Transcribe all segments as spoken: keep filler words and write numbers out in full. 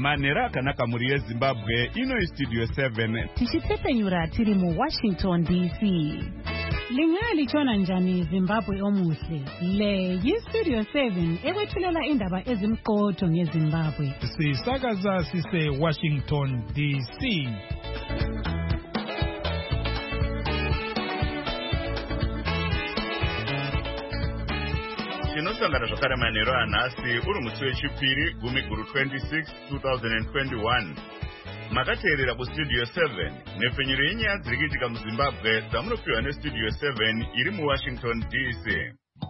Manera akanaka muri yeZimbabwe ino iStudio seven. Tichitepenyura tiri mu Washington D C. Lingali chona njani Zimbabwe omuhle. Le yiStudio seven ekwethulela indaba ezimqotho ngeZimbabwe. Sisakaza sise Washington D C. Tinosangana zvakare manheru anhasi uri musi wechipiri gumi guru twenty-six twenty twenty-one. Makateerera kuStudio seven nepfenyuro yenyaya dziri kuitika muZimbabwe dzamunopiwa neStudio seven iri muWashington D C.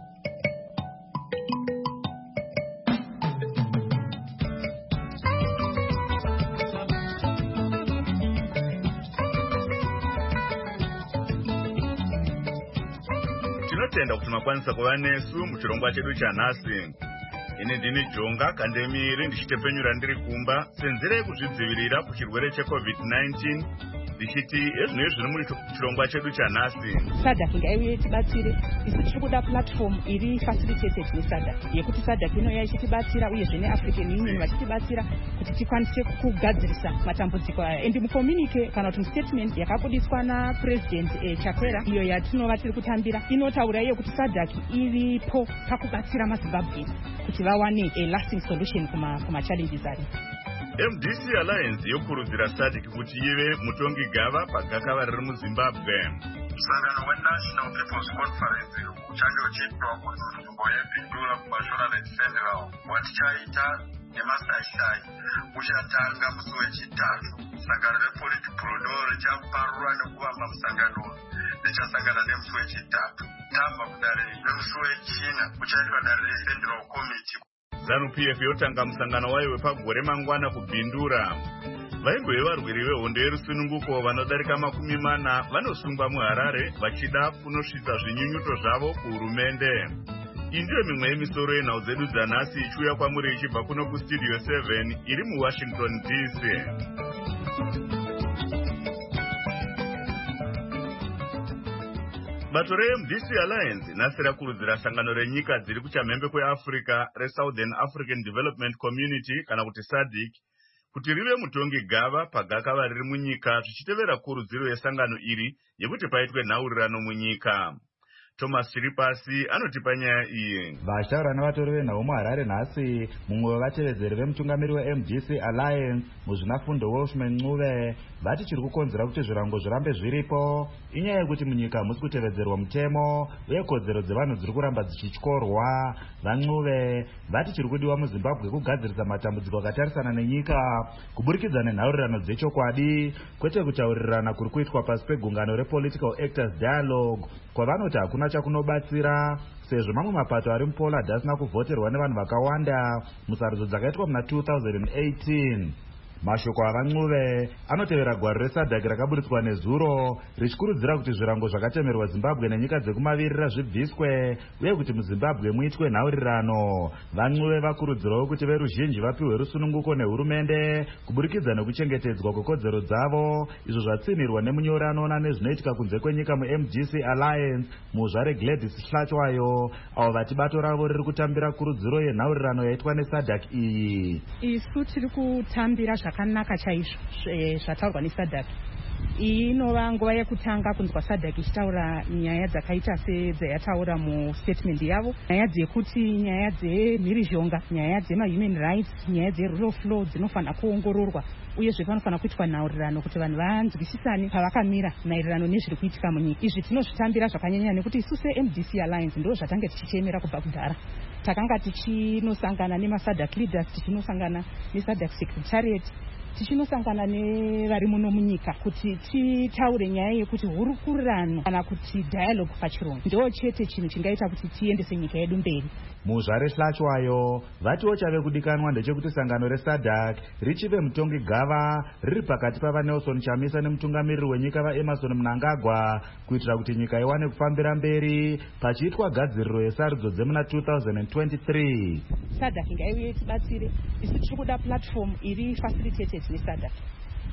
Tinotenda kuti makwanisa kuva nesu muchirongwa chedu chanhasi. Ine ndini Jonga Kandemiri ndichitepenyura ndiri kumba senzira yekuzvidzivirira kuchirwere cheCovid nineteen ndichiti ezvino zviri muri chirongwa chedu chanhasi. SADC ngaiuye tibatsire. Isu tiri kuda platform iri facilitated neSADC yekuti SADC ino yaichitibatsira uyezve neAfrican Union vachitibatsira kuti tikwanise kugadzirisa matambudziko aya. Endi mucommunique kana kuti statement yakabudiswa naPresident eh, Chakwera iyo yatinova tiri kutambira inotaura iyo kuti SADC iripo pakubatsira maZimbabwe kuti vawane a lasting solution kuma kuma challenges ari. M D C Alliance yokurudzira SADC kuti ive mutongi gava pagakava riri muZimbabwe. Msangano weNational People's Conference uchange uchiitwa kunzvimbo yeBindura kuMashonaland Central watichaita nemasaisai uchatanga musi wechitatu. Sangano rePolitburo richaparura nekuvamba musangano richasangana nemusi wechitatu. Tamba kudare nemusi wechina uchaitwa dare reCentral Committee. ZANU-P F yotanga musangano wayo wepagore mangwana kuBindura. Vaingwe varwiri vehondo yerusununguko vanodarika makumi mana vanosungwa muHarare vachida kunosvitsa zvinyunyuto zvavo kuhurumende. Iyi ndiyo mimwe yemisoro yenhau dzedu dzanhasi ichiuya kwamuri ichibva kuno kuStudio seven iri muWashington D C. Bato reM D C Alliance nhasi rakurudzira sangano renyika dziri kuchamhembe kweAfrica reSouthern African Development Community kana kuti SADC kuti rive mutongi gava pagakava riri munyika zvichitevera kurudziro yesangano iri yekuti paitwe nhaurirano munyika. Thomas Chiripasi anotipa nyaya iyi. Vashtaura navatori venhau muHarare nhasi mumwe wevatevedzeri vemutungamiri weM D C Alliance muzvinafundo Wolfman Ncube vati chiri kukonzera kuti zvirango zvirambe zviripo inyaya yekuti munyika hamusi kutevedzerwa mutemo uye kodzero dzevanhu dziri kuramba dzichityorwa. VaNcube vati chiri kudiwa muZimbabwe kugadzirisa matambudziko akatarisana nenyika kuburikidza nenhaurirano dzechokwadi kwete kutaurirana kuri kuitwa pasi pegungano rePolitical Actors Dialogue kwavanoti hakuna chakunobatsira sezvo mamwe mapato ari muPoland asina kuvhoterwa nevanhu vakawanda musarudzo dzakaitwa muna two thousand eighteen. Mashoko avaNcube anotevera gwaro reSADC rakaburitswa nezuro richikurudzira kuti zvirango zvakatemerwa Zimbabwe nenyika dzekumavirira zvibviswe uye kuti muZimbabwe muitwe nhaurirano. VaNcube vakurudzirawo kuti veruzhinji vapiwe rusununguko nehurumende kuburikidza nekuchengetedzwa kwekodzero dzavo izvo zvatsinirwa nemunyori anoona nezvinoitika kunze kwenyika muM D C Alliance muzvare Gladys Hlatshwayo avo vati bato ravo riri kutambira kurudziro yenhaurirano yaitwa neSADC iyi. Isu tiri kutambira zvakanaka chaizvo zvataurwa neSADC. Iyi inova nguva yekutanga kunzwa SADC ichitaura nyaya dzakaita sedzayataura mustatement yavo, nyaya dzekuti nyaya dzemhirizhonga, nyaya dzemahuman rights, nyaya dzerule of law dzinofanira kuongororwa uyezve panofanira kuitwa nhaurirano kuti vanhu vanzwisisane pavakamira maererano nezviri kuitika munyika. Izvi tinozvitambira zvakanyanya nekuti isu seM D C Alliance ndo zvatange tichichemera kubva kudhara. Takanga tichinosangana nemaSADC leaders, tichinosangana neSADC secretariat, tichinosangana nevari muno munyika kuti titaure nyaya yekuti hurukurirano kana kuti dialogue pachirungu ndo chete chinhu chingaita kuti tiendese nyika yedu mberi. Muzvare Hlatshwayo vatiwo chave kudikanwa ndechekuti sangano reSADC richive mutongi gava riri pakati pavaNelson Chamisa nemutungamiriri wenyika vaEmerson Mnangagwa kuitira kuti nyika iwane kufambira mberi pachiitwa gadziriro yesarudzo dzemuna two thousand twenty-three. SADC ngaiuye tibatsire. Isu tiri kuda platform iri facilitated neSADC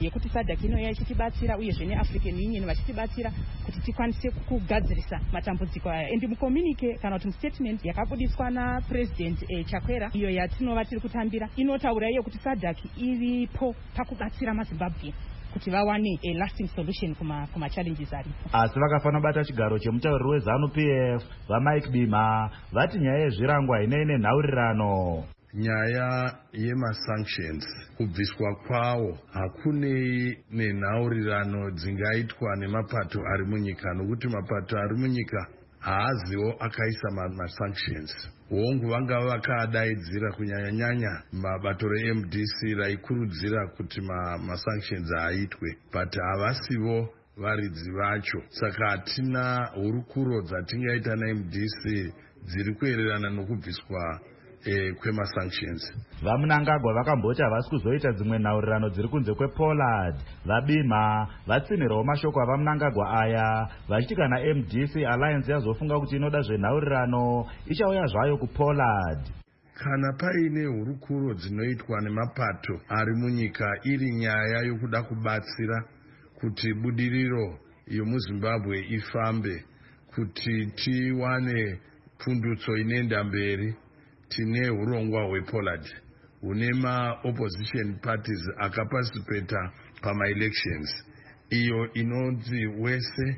yekuti sadhak inouya ichitibatsira uyezve neafrican union vachitibatsira kuti tikwanise kugadzirisa matambudziko aya. And mukomunike kana kuti mustatement yakabudiswa napresident eh, Chakwera iyo yatinova tiri kutambira inotaura iyo kuti sadhak iripo pakubatsira mazimbabwe kuti vawane a lasting solution kuma kuma challenges aripo. Asi vakafana bata chigaro chemutauriri wezanu P F vaMike Bima vati nyaya yezvirango hainei nenhaurirano. Nyaya yemasanctions kubviswa kwawo hakunei nenhaurirano dzingaitwa nemapato ari munyika, nokuti mapato ari munyika haaziwo akaisa masanctions. Hongu vanga vakadaidzira kunyanya-nyanya mabato re-M D C raikurudzira kuti masanctions ma aitwe, but havasivo varidzi vacho. Saka hatina hurukuro dzatingaita na-M D C dziri kuererana nokubviswa Eh, kwemasanctions. Vamunangagwa vakamboti havasi kuzoita dzimwe nhaurirano dziri kunze kwePollard. Vabima vatsinhirawo mashoko avamunangagwa aya vachiti kana M D C Alliance yazofunga kuti inoda zvenhaurirano ichauya zvayo kuPollard. Kana paine hurukuro dzinoitwa nemapato ari munyika iri nyaya yokuda kubatsira kuti budiriro yomuZimbabwe ifambe, kuti tiwane pundutso inoenda mberi, tine urongwa hwePollard hune ma-opposition parties akaparticipata pama-elections, iyo inonzi wese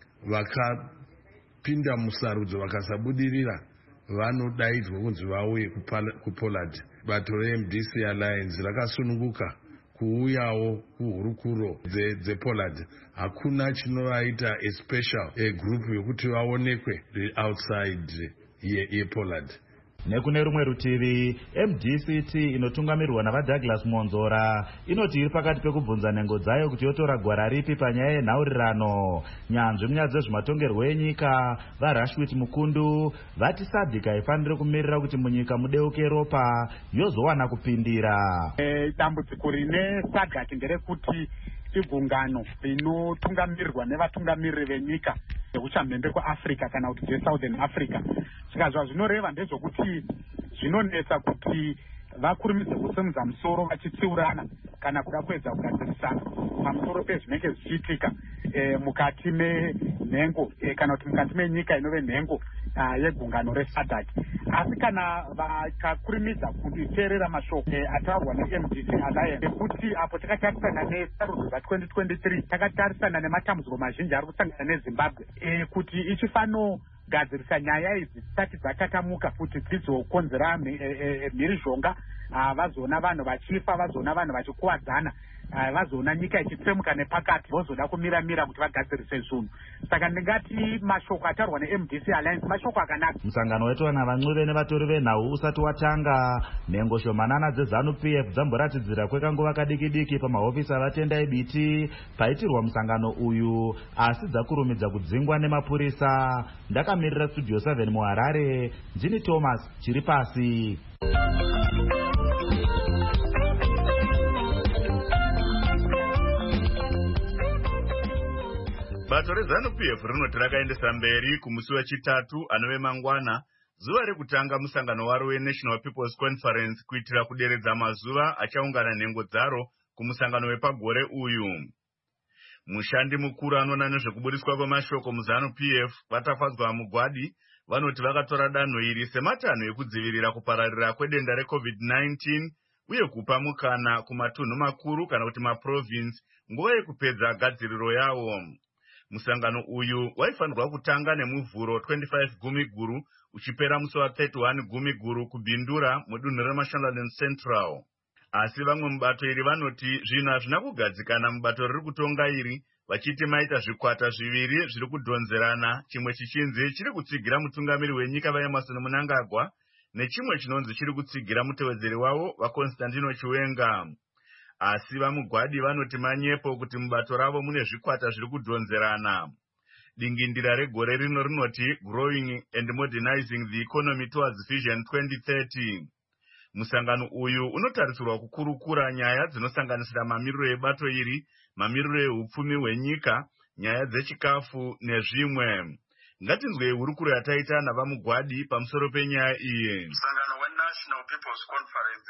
vakapinda musarudzo vakasabudirira vanodaidzwa kunzi vauye kuPollard. Bato re-M D C Alliance rakasununguka kuuyawo kuhurukuro dzePollard. Hakuna chinovaita a special a group yokuti vaonekwe outside yePollard. Nekune rumwe rutivi, M D C T inotungamirwa navaDouglas Monzora inoti iri pakati pekubvunza nhengo dzayo kuti yotora gwara ripi panyaya yenhaurirano. Nyanzvi munyaya dzezvematongerwo enyika vaRashwit Mukundu vati sadhik haifaniri kumirira kuti munyika mudeuke ropa yozowana kupindira. E, dambudziko rine sadhak nderekuti igungano rinotungamirirwa nevatungamiriri venyika yekuchamhembe kwaAfrica kana kuti dzeSouthern Africa. Zvikazva zvinoreva ndezvokuti zvinonetsa kuti vakurumidze kusimudza musoro vachitsiurana kana kuda kuedza kugadzirisana pamusoro pezvinenge zvichiitika e, mukati menhengo e, kana kuti mukati menyika inove nhengo uh, yegungano resadhak. Asi kana vakakurumidza kunditeerera mashoko e, ataurwa ne-M D C Alliance ekuti apo takatarisana nesarudzo dza-twenty twenty-three takatarisana nematambudziko mazhinji ari kusangana neZimbabwe e, kuti ichifano gadzirisa nyaya idzi dzisati dzatatamuka kuti dzizokonzera mhirizhonga, vazoona vanhu vachifa, vazoona vanhu vachikuwadzana, vazoona nyika ichitsemuka nepakati, vozoda kumira-mira kuti vagadzirise zvinhu. Saka ndingati mashoko ataurwa ne-M D C Alliance mashoko akanaka. Musangano weTwana vaNcuve nevatori venhau usati watanga, nhengo shomanana dzezanu P F dzamboratidzira kwekanguva kadiki-diki pamahofisi avatendai biti paitirwa musangano uyu, asi dzakurumidza kudzingwa nemapurisa. Ndakamirira Studio seven muHarare, ndini Thomas chiri pasi. Bato rezanu P F rinoti rakaendesa mberi kumusi wechitatu anove mangwana zuva rekutanga musangano waro weNational People's Conference kuitira kuderedza mazuva achaungana nhengo dzaro kumusangano wepagore uyu. Mushandi mukuru anoona nezvekubudiswa kwemashoko muzanu P F vatafadzwa mugwadi vanoti vakatora danho iri sematanho ekudzivirira kupararira kwedenda reCovid nineteen uye kupa mukana kumatunhu makuru kana kuti maprovince nguva yekupedza gadziriro yawo. Musangano uyu waifanirwa kutanga nemuvhuro twenty-five Gumiguru uchipera musi wa thirty-one Gumiguru kubindura mudunhu reMashonaland Central. Asi vamwe mubato iri vanoti zvinhu hazvina kugadzikana mubato riri kutonga iri, vachiti maita zvikwata zviviri zviri kudhonzerana, chimwe chichinzi chiri kutsigira mutungamiri wenyika vaEmmerson Mnangagwa nechimwe chinonzi chiri kutsigira mutevedzeri wavo vaConstantino Chiwenga. Asi vamugwadi vanoti manyepo kuti mubato ravo mune zvikwata zviri kudhonzerana. Dingindira regore rino rinoti Growing and Modernizing the Economy Towards Vision twenty thirty. Musangano uyu unotarisirwa kukurukura nyaya dzinosanganisira mamiriro ebato iri, mamiriro ehupfumi hwenyika, nyaya dzechikafu nezvimwe. Ngatinzwe hurukuro yataita navamugwadi pamusoro penyaya iyi. Musangano weNational People's Conference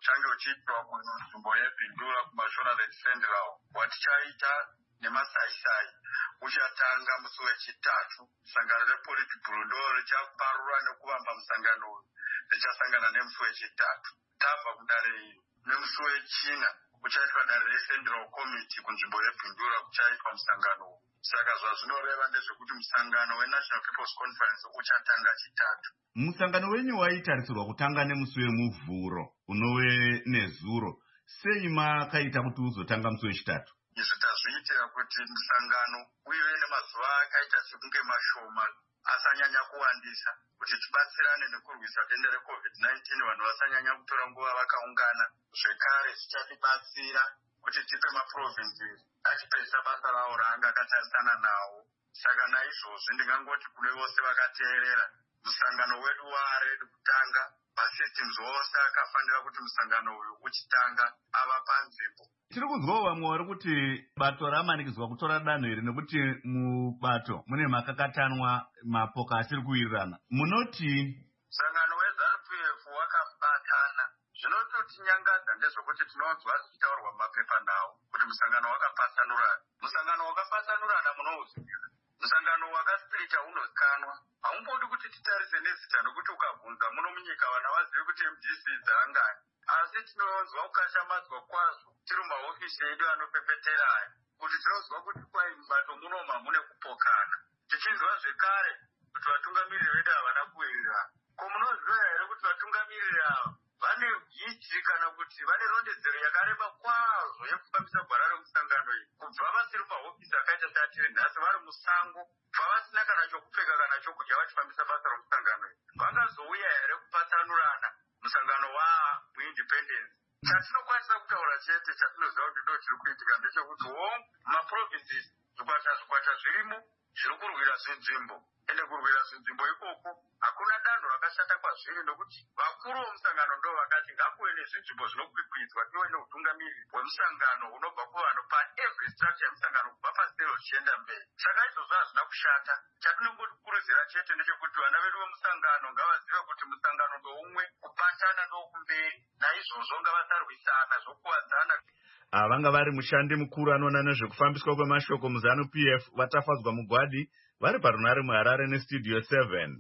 uchange uchiitwa kunzvimbo yebhindura kumashonalet central. Watichaita nemasaisai uchatanga musi wechitatu. Sangano repolitburo ndo richaparura nekuvamba musangano uyu richasangana nemusi wechitatu. Tabva kudare iyo nemusi wechina kuchaitwa dare recentral committee kunzvimbo yebhindura kuchaitwa musangano uyu. Saka zvazvinoreva ndezvekuti musangano weNational People's Conference uchatanga chitatu. Musangano wenyu waitarisirwa kutanga nemusi wemuvhuro unove nezuro. Sei makaita kuti uzotanga musi wechitatu? Izvi tazviitira kuti musangano uive nemazuva akaita sekunge mashoma asanyanya kuwandisa, kuti tibatsirane nekurwisa denda recovid nineteen. Vanhu vasanyanya kutora nguva vakaungana. Zvekare zvichatibatsira kuti tipe maprovinces achipedzisa basa rawo raanga akatarisana nawo. Saka naizvozvi ndingangoti kune vose vakateerera, musangano wedu waredu kutanga. Masystems ose akafanira kuti musangano uyu uchitanga ava panzvimbo. Tiri kuzwawo vamwe vari kuti bato ramanikidzwa kutora danho iri nekuti mubato mune makakatanwa mapoka asiri kuwirirana. Munoti musangano weZANU P F wakabatana. Zvinototinyangadza ndezvekuti tinonzwa zvichitaurwa mumapepa nawo kuti musangano wakapasanurana. Musangano wakapasanurana munouziva. Musangano wakaspirita unozikanwa. Haumbodi kuti titarise nezita nokuti ukabvunza muno munyika vana vazive kuti M D C dzaangani. Asi tinonzwa ukashamadzwa kwazvo tiri mumahofisi edu anopepetera aya kuti tinonzwa kuti kwai mubato munoma mune kupokana. Tichinzwa zvekare kuti vatungamiriri vedu havana kuwirirana. Ko munoziva here kuti vatungamiriri ava vane hiji kana kuti vane rondedzero yakareba kwazvo yekufambisa gwara remusangano iyi. Kubva vasiri mumahofisi akaita seatiri nhasi vari musango, kubva vasina kana chokupfeka kana chokudya vachifambisa basa remusangano iyi. Vangazouya here kupatsanurana musangano wamuindependence? Chatinokwanisa kutaura chete chatinoziva kuti ndo chiri kuitika ndechekuti wo maprovinces zvikwata zvikwata zvirimo zviri kurwira zvinzvimbo. Ende kurwira zvinzvimbo ikoko hakuna danho rakashata kwazviri, nokuti vakuru vomusangano ndo vakati ngakuve nezvinzvimbo zvinokwikwidzwa iwe neutungamiriri hwemusangano hunobva kuvanhu paevery structure yemusangano kubva pasero zvichienda mberi. Saka izvozvo hazvina kushata. Chatinongokurudzira chete ndechekuti vana vedu vemusangano ngavazive kuti musangano ndoumwe, kubatana ndokumberi. Naizvozvo ngavasarwisana zvokuwadzana. Vanga vari mushandi mukuru anoona nezvekufambiswa kwemashoko muZANU P F vatafadzwa mugwadi vari parunare muHarare nestudio seven.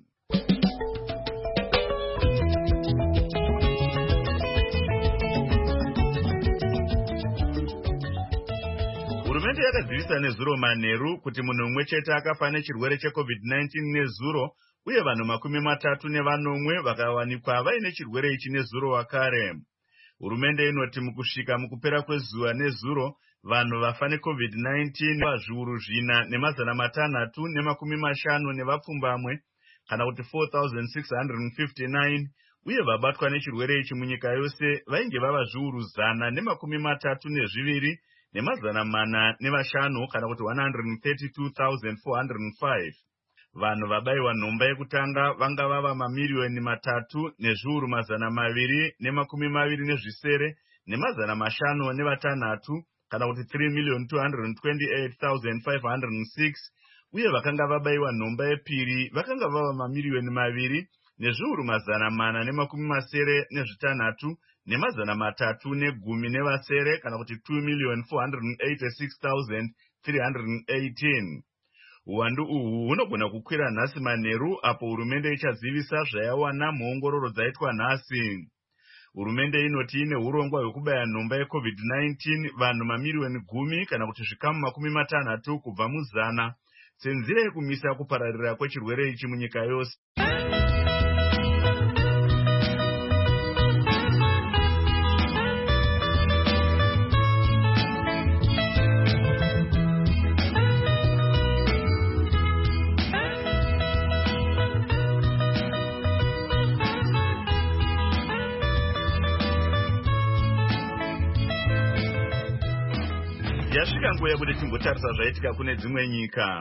Hurumende yakadzivisa nezuro manheru kuti munhu umwe chete akafa nechirwere checovid nineteen nezuro, uye vanhu makumi matatu nevanomwe vakawanikwa vaine chirwere ichi nezuro wakare. Hurumende inoti mukusvika mukupera kwezuva nezuro, vanhu vafa necovid nineteen vazviuru zvina nemazana matanhatu nemakumi mashanu nevapfumbamwe, kana kuti four thousand six hundred fifty-nine, uye vabatwa nechirwere ichi munyika yose vainge vava zviuru zana nemakumi matatu nezviviri nemazana mana nevashanu, kana kuti one hundred thirty-two thousand four hundred five. Vanhu vabayiwa nhomba yekutanga vanga vava mamiriyoni matatu nezviuru mazana maviri nemakumi maviri nezvisere nemazana mashanu nevatanhatu, kana kuti three million two hundred twenty-eight thousand five hundred six, uye vakanga vabayiwa nhomba yepiri vakanga vava mamiriyoni maviri nezviuru mazana mana nemakumi masere nezvitanhatu nemazana matatu negumi nevasere, kana kuti two million four hundred eighty-six thousand three hundred eighteen. Uwandu uhu hunogona kukwira nhasi manheru apo hurumende ichazivisa zvayawana muongororo dzaitwa nhasi. Hurumende inoti ine urongwa hwekubaya nhomba yecovid nineteen vanhu mamiriyoni gumi, kana kuti zvikamu makumi matanhatu kubva muzana, senzira yekumisa kupararira kwechirwere ichi munyika yose. Yasvika nguva yekuti timbotarisa zvaitika kune dzimwe nyika.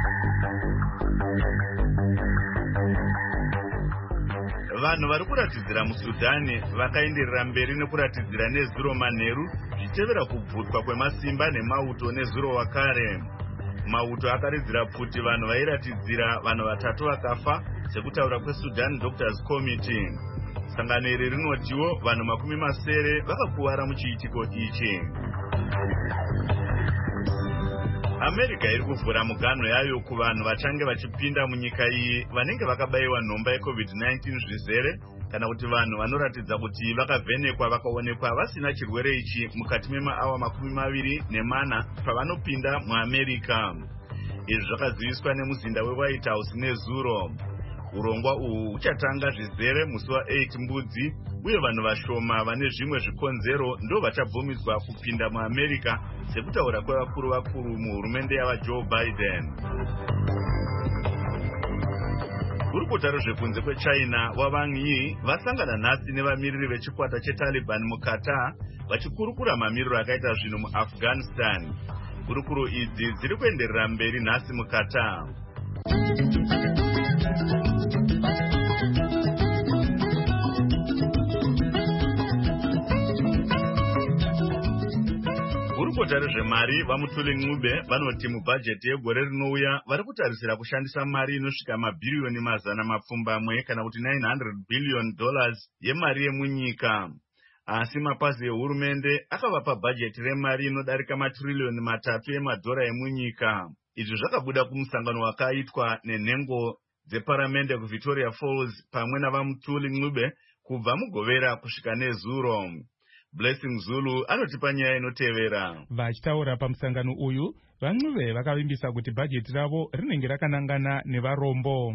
Vanhu vari kuratidzira muSudhani vakaenderera mberi nekuratidzira nezuro manheru zvichitevera kubvutwa kwemasimba nemauto nezuro wakare. Mauto akaridzira pfuti vanhu vairatidzira vanhu vatatu vakafa, sekutaura kweSudan Doctors Committee. sangano iri rinotiwo vanhu makumi masere vakakuwara muchiitiko ichi. America iri kuvhura muganho yayo kuvanhu vachange vachipinda munyika iyi vanenge vakabayiwa nhomba yecovid nineteen zvizere kana kuti vanhu vanoratidza kuti vakavhenekwa vakaonekwa vasina chirwere ichi mukati memaawa makumi maviri nemana pavanopinda muamerica. Izvi zvakaziviswa nemuzinda weWhite House nezuro. Urongwa uhu uchatanga zvizere musi wa8 mbudzi uye vanhu vashoma vane zvimwe zvikonzero ndo vachabvumidzwa kupinda muamerica sekutaura kwevakuru vakuru muhurumende yavaJoe Biden. Gurukota rwezvekunze kweChina waWang Yi vasangana nhasi nevamiriri vechikwata cheTaliban muQatar vachikurukura mamiriro akaita zvinhu muAfghanistan. Kurukuro idzi dziri kuenderera mberi nhasi muQatar. Gurukota rezvemari vaMutuli Ncube vanoti mubhajeti yegore rinouya vari kutarisira kushandisa mari inosvika mabhiriyoni mazana mapfumbamwe kana kuti nine hundred billion dollars yemari yemunyika. Asi mapazi ehurumende akavapa bhajeti remari inodarika matririyoni matatu emadhora emunyika. Izvi zvakabuda kumusangano wakaitwa nenhengo dzeparamende kuVictoria Falls pamwe navaMutuli Ncube kubva mugovera kusvika nezuro. Blessing Zulu anotipa nyaya inotevera. Vachitaura pamusangano uyu, vaNcube vakavimbisa kuti bhajeti ravo rinenge rakanangana nevarombo.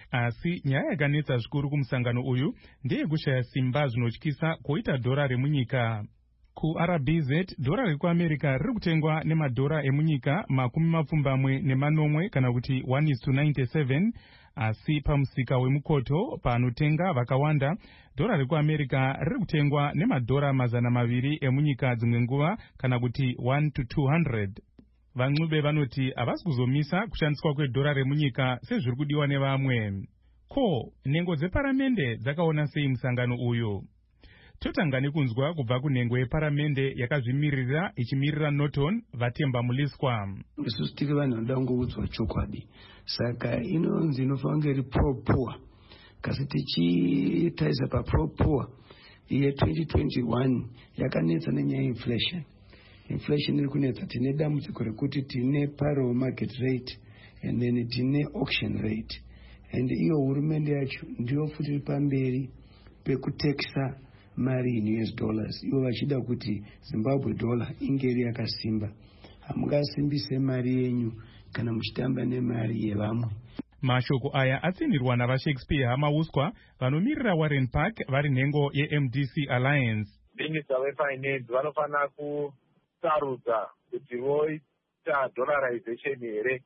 Asi nyaya yakanetsa zvikuru kumusangano uyu ndeyekushaya simba zvinotyisa kuita dhora remunyika. Ku-R B Z, dhora rekuAmerica riri kutengwa nemadhora emunyika makumi mapfumbamwe nemanomwe kana kuti one is to ninety-seven, asi pamusika wemukoto panotenga vakawanda, dhora rekuAmerica riri kutengwa nemadhora mazana maviri emunyika dzimwe nguva kana kuti one to two hundred. VaNcube vanoti havasi kuzomisa kushandiswa kwedhora remunyika sezviri kudiwa nevamwe. Ko, nhengo dzeparamende dzakaona sei musangano uyu? Totanga nekunzwa kubva kunhengo yeparamende yakazvimirira ichimirira Norton Vatemba Muliswa. Isusu tiri vanhu vanoda kungoudzwa chokwadi, saka inonzi inofanira iri pro-poor. Kasi tichitarisa pa-pro-poor iye twenty twenty-one yakanetsa nenyaya inflation. Inflation iri kunetsa, tine dambudziko rekuti tine payroll market rate and then tine auction rate. And iyo hurumende yacho ndiyo futi iri pamberi pekutekisa mari in U S dollars. Ivo vachida kuti Zimbabwe dollar inge iri yakasimba. Hamungasimbise mari yenyu kana muchitamba nemari yevamwe. Mashoko aya atsindirwa navaShakespeare Hamauswa vanomirira Warren Park vari nhengo yeM D C Alliance. Minister weFinance vanofana kusarudza kuti voita dollarization here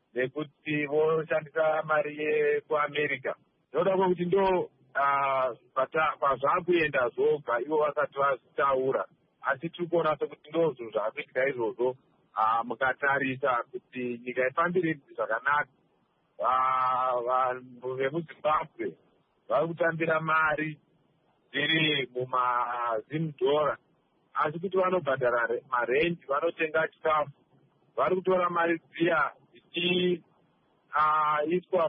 nekuti voshandisa mari yekuAmerica. Ndoda kuti ndo pazvakuenda zvoga ivo vasati vazitaura, asi tiri kuona sekuti ndozvo zvaakuitika izvozvo mukatarisa kuti nyika ifambire zvakanaka. Vanhu vemuZimbabwe vari kutambira mari dziri mumazimudhora, asi kuti vanobhadhara marendi, vanotenga chikafu, vari kutora mari dziya dzichiiswa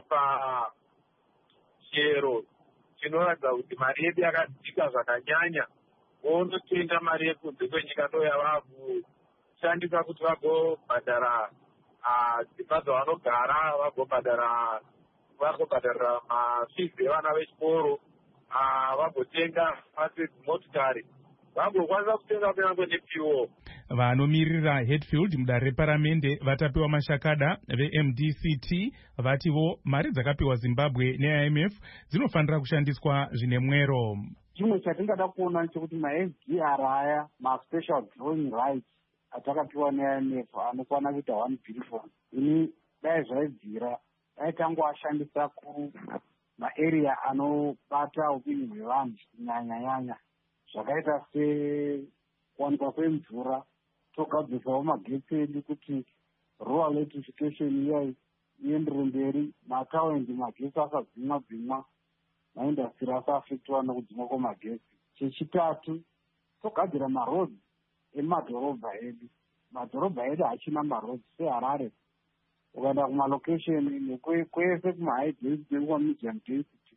pachero chinoratidza kuti mari yedu yakadzika zvakanyanya. Vonotenga mari yekunze kwenyika ndo yava kushandisa kuti vagobhadhara dzimba dzavanogara, vagobhadhara vagobhadhara mafees evana vechikoro, vagotenga pasi dzimotikari, vagokwanisa kutenga kunyange nepiwo. Vanomirira Hatfield mudare reparamende vatapiwa mashakada veM D C T vativo mari dzakapiwa Zimbabwe neI M F dzinofanira kushandiswa zvine mwero. Chimwe chatingada kuona chekuti ma-S D R aya ma-special drawing rights atakapiwa neI M F anokwana kuita one billion. Ini dai zvaibvira dai tangoashandisa kumaarea anobata upenyu hwevanhu kunyanya-nyanya zvakaita sekuwanikwa kwemvura, togadzisawo magetsi edu kuti rural electrification iyayi iendere mberi, mataundi magetsi asadzimwa-dzimwa, maindastri asaafektiwa nekudzimwa kwemagetsi. Chechitatu, togadzira marodzi emadhorobha edu. Madhorobha edu hachina marodzi seHarare. Ukaenda kumalocation nekwese kumahigh density nekuma medium density,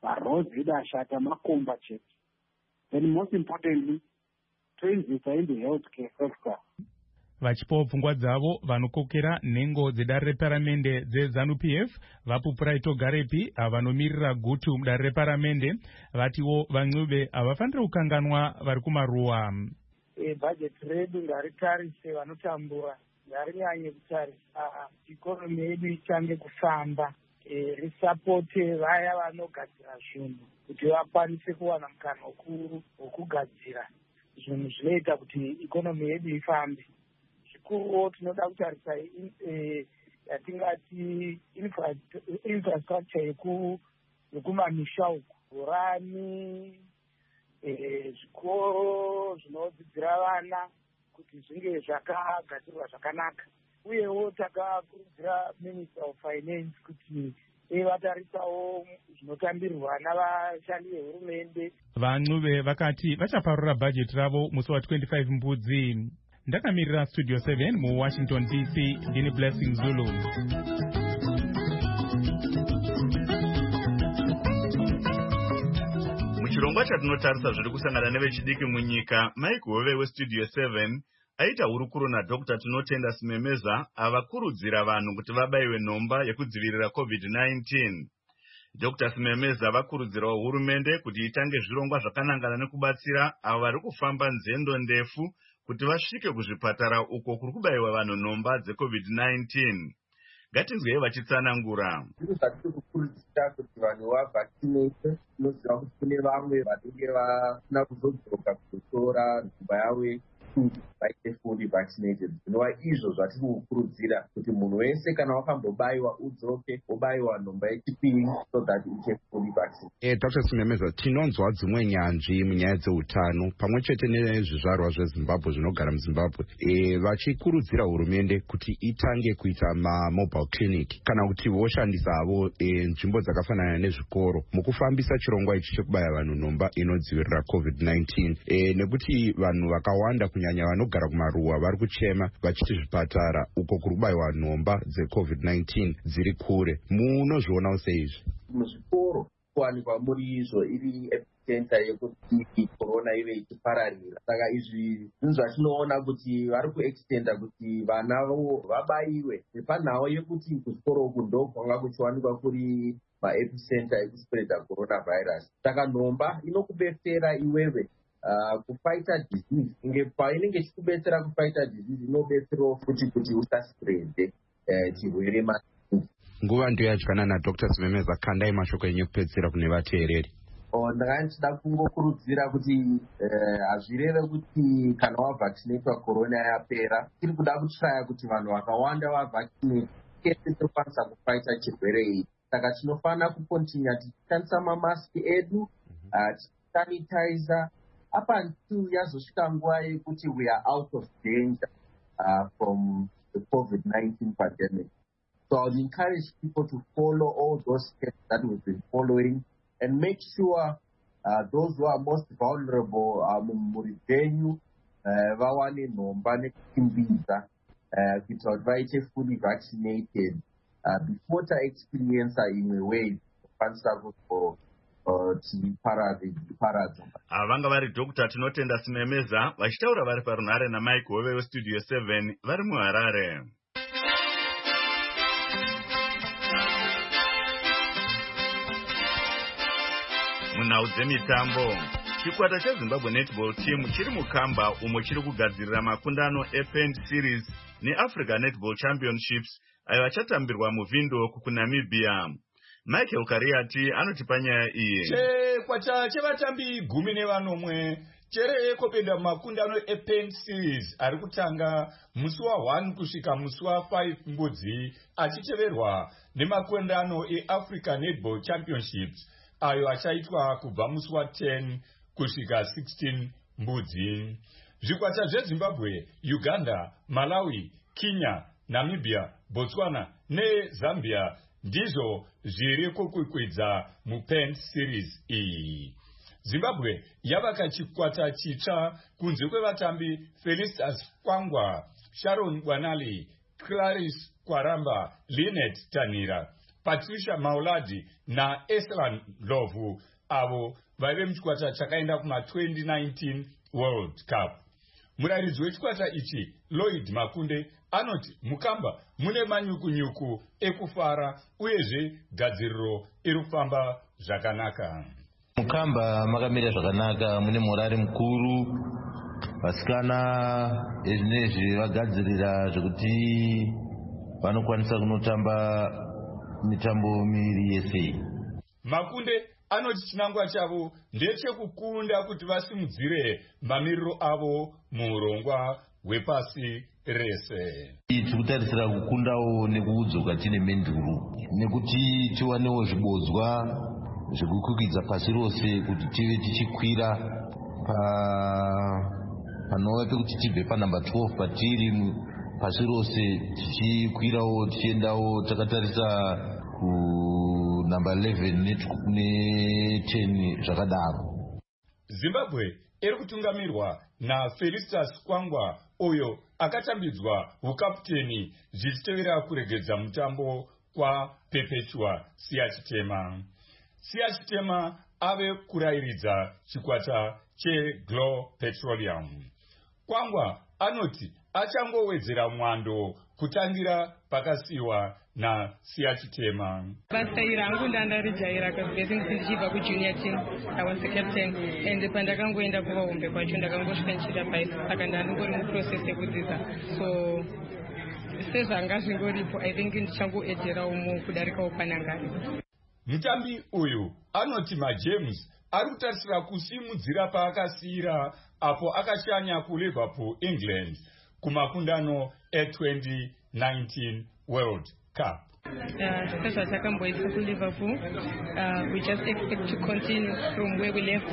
maroads edu ashata, makomba chete. Then most importantly, transit in the healthcare sector. Vachipawo pfungwa dzavo vanokokera nhengo dzedare reparamende dzeZANU P F vapupura itogarepi vanomirira gutu mudare reparamende vatiwo vaNcube havafaniri kukanganwa vari kumaruwa. Bhajeti redu ngaritarise vanotambura, ngarinyanye kutarisa ikonomi yedu itange kufamba, risapote vaya vanogadzira zvinhu kuti vakwanise kuwana mukana mukuru wokugadzira zvinhu zvinoita kuti ikonomi yedu ifambe. Zvikuru tinoda kutarisa yatingati infrastructure yekumamisha uku, bhorani, zvikoro zvinodzidzira vana kuti zvinge zvakagadzirwa zvakanaka. Uyewo takakurudzira Minister of Finance kuti vatarisawo zvinotambirwa navashandi vehurumende. VaNcube vakati vachaparura bhajeti ravo musi wa twenty-five Mbudzi. Ndakamirira Studio seven mu Washington D C, ndini Blessing Zulu. Muchirongwa chatinotarisa zviri kusangana nevechidiki munyika, Mike Hove weStudio seven aita hurukuro naDr Tinotenda Simemeza avakurudzira vanhu kuti vabaiwe nhomba yekudzivirira COVID nineteen. Doctor Simemeza vakurudzirawo hurumende kuti itange zvirongwa zvakanangana nekubatsira avo vari kufamba nzendo ndefu kuti vasvike kuzvipatara uko kuri kubaiwa vanhu nhomba dzeCovid nineteen. Ngatinzwei vachitsanangura. Zvinhu zvatiri kukurudzira kuti vanhu vavhaccinate. Tinoziva kuti kune vamwe vanenge vasina kuzodzoka kuzotora nhomba yavo vaite fully vaccinated. Zvinova izvo zvatiri kukurudzira kuti munhu wese kana wakambobaiwa udzoke wobaiwa nhomba yechipiri so that uche fully vaccinated. Eh, Doctor Simemeza, tinonzwa dzimwe nyanzvi munyaya dzeutano pamwe chete nezvizvarwa zveZimbabwe zvinogara muZimbabwe eh, vachikurudzira hurumende kuti itange kuita mamobile clinic kana kuti voshandisavo eh, nzvimbo dzakafanana nezvikoro mukufambisa chirongwa ichi chekubaya vanhu nhomba inodzivirira COVID nineteen. Eh, nekuti vanhu vakawanda kunyanya vanogara kumaruwa vari kuchema vachiti zvipatara uko kuri kubayiwa nhomba dzeCovid nineteen dziri kure. Munozvionawo seizvi? Muzvikoro kuwanikwa muri izvo iri epicenter yekuti corona ive ichipararira. Saka izvi zvinhu zvatinoona kuti vari kuextenda kuti vana vabayiwe nepanhau yekuti kuzvikoro uku ndo kwanga kuchiwanikwa kuri maepicenter ekuspreada coronavirus. Saka nhomba inokubetsera iwewe Uh, kufighta disease. Inge painenge ichikubetsera kufighta disease inobetserawo futi kuti usaspread uh, chirwere maningi. Nguva ndiyo yadyana naDr Simemeza, kandai mashoko enyu kupedzisira kune vateereri. Ndanga ndichida kungokurudzira kuti hazvireve uh, kuti kana wavhaccinatwa corona yapera. Tiri kuda kutraya kuti vanhu vakawanda vavhaccinate kese tokwanisa kufighta chirwere ichi. Saka tinofanira kukontinya tichishandisa mamaski edu, tichisanitizer up until yazosvika nguva yekuti we are out of danger uh, from the COVID nineteen pandemic. So I would encourage people to follow all those steps that we've been following and make sure uh, those who are most vulnerable mumuri dzenyu vawane nhomba nekutimbiza kuitira kuti vaite fully vaccinated uh, before taexperiensa imwe wave kukwanisa kuzo ava vanga vari Doctor Tinotenda Simemeza vachitaura vari parunhare naMike Hove weStudio seven vari muHarare. Munhau dzemitambo, chikwata cheZimbabwe Netball Team chiri mukamba umo chiri kugadzirira makundano ePend Series neAfrica Netball Championships ayo achatambirwa muVindhoek kuNamibia. Michael Kariati anotipa nyaya iyi. Chikwata chevatambi gumi nevanomwe chereye kopenda makundano ePend Series ari kutanga musi wa one kusvika musi wa five Mbudzi achiteverwa nemakundano eAfrica Netball Championships ayo achaitwa kubva musi wa ten kusvika sixteen Mbudzi. Zvikwata zveZimbabwe, Uganda, Malawi, Kenya, Namibia, Botswana neZambia ndizvo zviri kukwikwidza muPend Series iyi. Zimbabwe yavaka chikwata chitsva kunze kwevatambi Felicitas Kwangwa, Sharon Bwanali, Clarice Kwaramba, Linet Tanira, Patricia Mauladi naEslan Lovu avo vaive muchikwata chakaenda kuma twenty nineteen World Cup. Murairidzi wechikwata ichi Lloyd Makunde anoti mukamba mune manyukunyuku ekufara uyezve gadziriro irikufamba zvakanaka. Mukamba makamira zvakanaka, mune morari mukuru. Vasikana ezvinezvi vagadzirira zvekuti vanokwanisa kunotamba mitambo miviri yese. Makunde anoti chinangwa chavo ndechekukunda kuti vasimudzire mamiriro avo muurongwa hwepasi rese. Tirikutarisira kukundawo nekuudzoka tine menduru nekuti tiwanewo zvibodzwa zvekukwikidza pasi rose kuti tive tichikwira pa panova pekuti tibve panamba twelve patiri pasi rose tichikwirawo tichiendawo takatarisa kunamba eleven ne ten zvakadaro. Zimbabwe iri kutungamirwa naFelistus Kwangwa uyo akatambidzwa ukaputeni zvichitevera kuregedza mutambo kwa Perpetua Siachitema. Siachitema ave kurairidza chikwata cheGlow Petroleum. Kwangwa anoti achangowedzera mwando kutangira pakasiwa na Siachitema. Basa irangu ndandarijaira kasi ndichibva kujunior team. I was the captain and pandakangoenda kuvahombe kwacho ndakangosvika ndichida five saka ndandingori muprocess yekudzidza. So sezvanga zvingoripo I think ndichangoedzera umo kudarikawo panangari. Mutambi uyu anoti maJames ari kutarisira kusimudzira paakasiyira apo akashanya kuLiverpool England kumakundano e-twenty nineteen World Cup. Sasa takamboita kuLiverpool, we just expect to continue from where we left.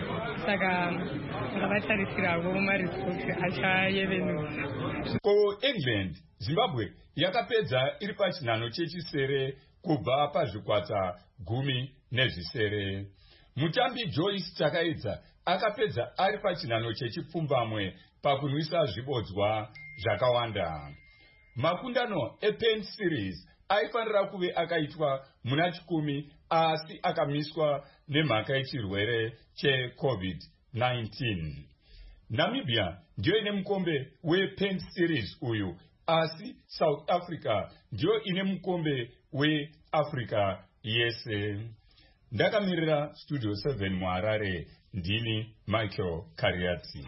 Saka ngavatarisirawo mumaresults achayevenuka. Ko England, Zimbabwe yakapedza iri pachinhano chechisere kubva pazvikwata gumi nezvisere. Mutambi Joyce Chakaidza akapedza ari pachinhano chechipfumbamwe pakunwisa zvibodzwa zvakawanda. Makundano ePen Series aifanira kuve akaitwa muna chikumi asi akamiswa nemhaka yechirwere cheCovid nineteen. Namibia ndiyo ine mukombe wePen Series uyu, asi South Africa ndiyo ine mukombe weAfrica yese. Ndakamirira Studio seven muHarare, ndini Michael Kariati.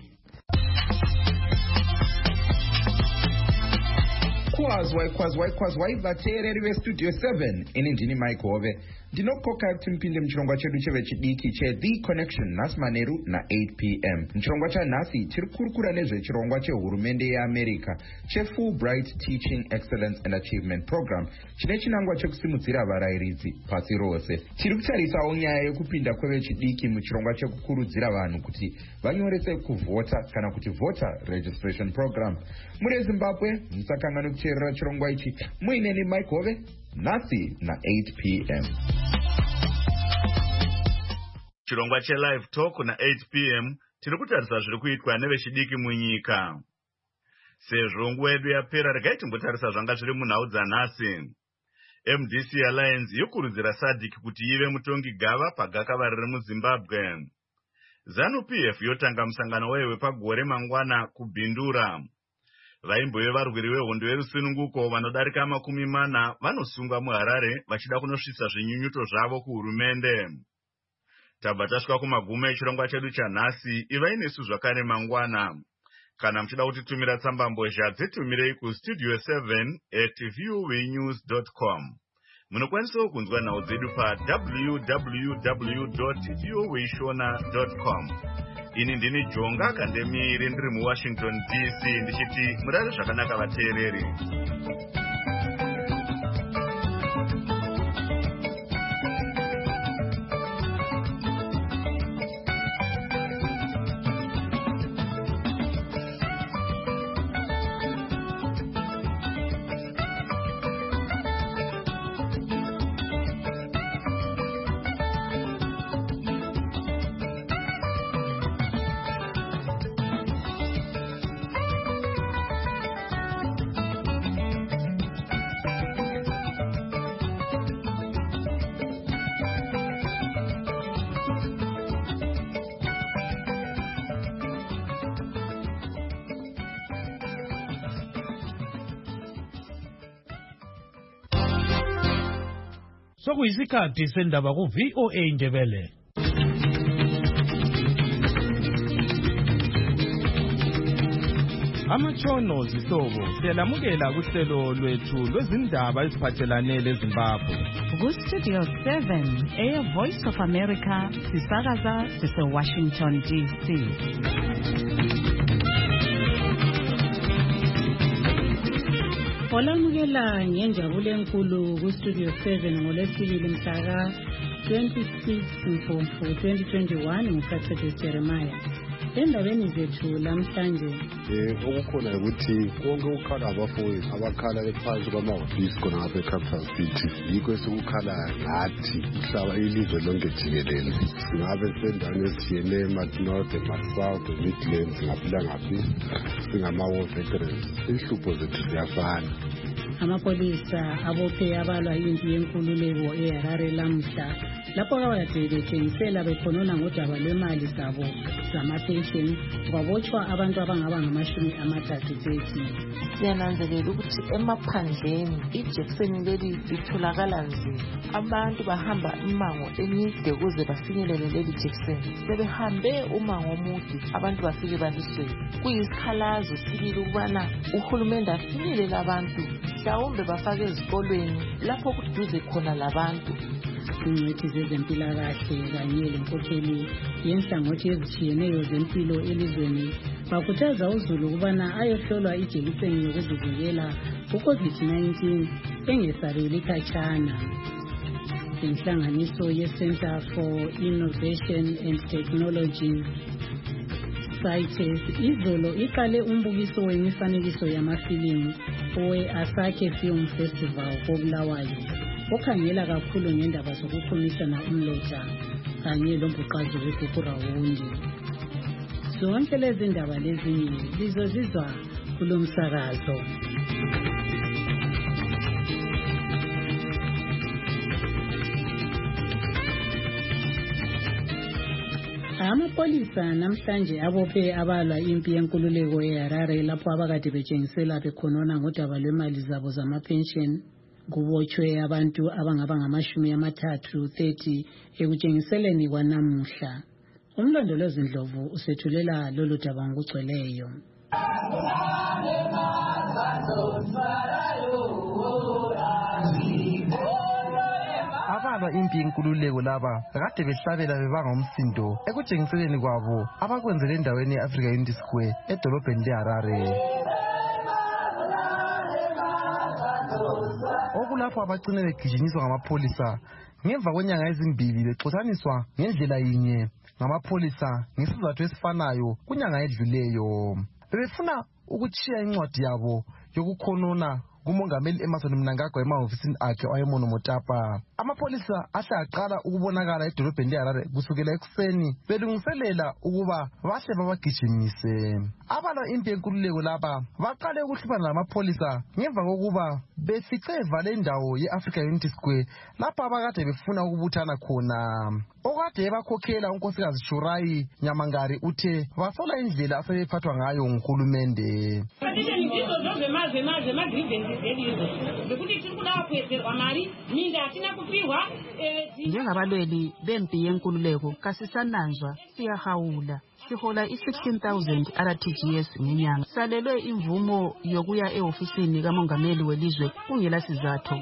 Kwazwai kwazwai kwazwai vateereri vestudio seven. Ini ndini Mike Hove. Ndinokoka kuti mpinde muchirongwa chedu chevechidiki cheThe Connection nhasi manheru na-eight p m. Muchirongwa chanhasi tiri kurukura nezvechirongwa chehurumende yeAmerica cheFulbright Teaching Excellence and Achievement Program chine chinangwa chekusimudzira varairidzi pasi rose. Tiri kutarisawo nyaya yekupinda kwevechidiki muchirongwa chekukurudzira vanhu kuti vanyorese kuvhota kana kuti voter registration program. Muri Zimbabwe musakangana kuteerera chirongwa ichi. Muineni Mike Hove, nhasi na-eight p m. Chirongwa cheLive Talk na-eight p m tiri kutarisa zviri kuitwa nevechidiki munyika. Sezvo nguva yedu yapera, regai timbotarisa zvanga zviri munhau dzanhasi. M D C Alliance yokurudzira SADC kuti ive mutongi gava pagakava riri muZimbabwe. ZANU P F yotanga musangano wayo wepagore mangwana kubhindura. Vaimbove varwiri vehondo yerusununguko vanodarika makumi mana vanosungwa muHarare vachida kunosvitsa zvinyunyuto zvavo kuhurumende. Tabva tasvika kumagumo echirongwa chedu chanhasi. Ivai nesu zvakare mangwana. Kana muchida kutitumira tsambambozha dzitumirei kustudio seven at voanews dot com. Munokwanisawo kunzwa nhau dzedu pa w w w dot voashona dot com. Ini ndini Jonga Kandemiri ndiri muWashington D C ndichiti murare zvakanaka vateereri. sokuyisikhathi sendaba ku V O A Ndebele. Amachono zihlobo siyalamukela kuhlelo lwethu lwezindaba eziphathelane leZimbabwe. Ku-Studio seven, Air Voice of America, sisakaza sise-Washington D C. Olamukela ngenjabulo enkulu ku-Studio seven ngolwesibili mhla twenty-six Mfumfu twenty twenty-one nguSathebe Jeremiah. Endabeni zethu lamhlanje eh okukhona ukuthi konke ukukhala abafowethu abakhala ephansi kwamahhovisi khona ngapha eCapital City yikho esikukhala ngathi uhlaba ilizwe lonke jikelele singabe sendaweni ezithiyene eMartinode, eMarsouth, eMidlands ngaphila ngaphi singama-war veterans inhlupho zethu ziyafana. Amapolisa abophe abalwa impi yenkululeko eHarare lamhla lapho abakade bethengisela bekhonona ngodaba lwemali zabo zamapensheni kwabotshwa abantu abangaba ngamashumi amathathu thirty. Siyananzelela ukuthi emaphandleni ijekiseni leli litholakala nzima. Abantu bahamba imango emide ukuze bafinyelele leli jekiseni. Sebehambe umango omude abantu bafike baliswele. Kuyisikhalazo sibili ukubana uhulumende afinyelele abantu mhlawumbe bafake ezikolweni lapho kuduze khona labantu. Ingcwethi zezempilakahle kanye lenkokheli yenhlangothi ezitshiyeneyo zempilo elizweni bakhuthaza uzulu ukubana ayohlolwa ijekiseni yokuzivikela ku-COVID nineteen engesabeli khatshana. Inhlanganiso ye-Center for Innovation and Technology CITES izolo iqale umbukiso wemifanekiso yamafilimu owe-Asake Film Festival koBulawayo okhangela kakhulu ngendaba zokukhulumisana umlotha kanye lombuqazi weBhukurawundi. Zonke lezi ndaba lezinye lizozizwa kulo msakazo. Amapolisa namhlanje abophe abalwa impi yenkululeko eHarare lapho abakade betshengisela bekhonona ngodaba lwemali zabo zamapensheni. Kubotshwe abantu abangaba ngamashumi amathathu thirty ekutshengiseleni kwanamuhla. Umlondolozi Ndlovu usethulela lolu daba ngokugcweleyo. Abalwa impi yenkululeko laba kade behlabela bebanga umsindo ekutshengiseleni kwabo abakwenzele endaweni ye-Africa Unity Square edolobheni leHarare. Okulapho abagcine begijinyiswa ngamapolisa ngemva kwenyanga ezimbili bexotshaniswa ngendlela yinye ngamapolisa ngesizathu esifanayo kunyanga edluleyo. Bebefuna ukutshiya incwadi yabo yokukhonona kumongameli Emmerson Mnangagwa emahofisini akhe wayeMono Motapa. Amapolisa ahle aqala ukubonakala edolobheni leHarare kusukela ekuseni belungiselela ukuba bahle babagijimise. Abalwa impi yenkululeko laba baqale ukuhluphana namapolisa ngemva kokuba befice evale indawo ye-Africa Unity Square lapho abakade befuna ukubuthana khona. Okade ebakhokhela unkosikazi Shurayi Nyamangari uthe basola indlela asebephathwa ngayo nguhulumende. Njengabalweli bempi yenkululeko kasisananzwa siyahawula sihola i-sixteen thousand R T G S ngenyanga. Salelwe imvumo yokuya ehofisini kamongameli welizwe kungela sizathu.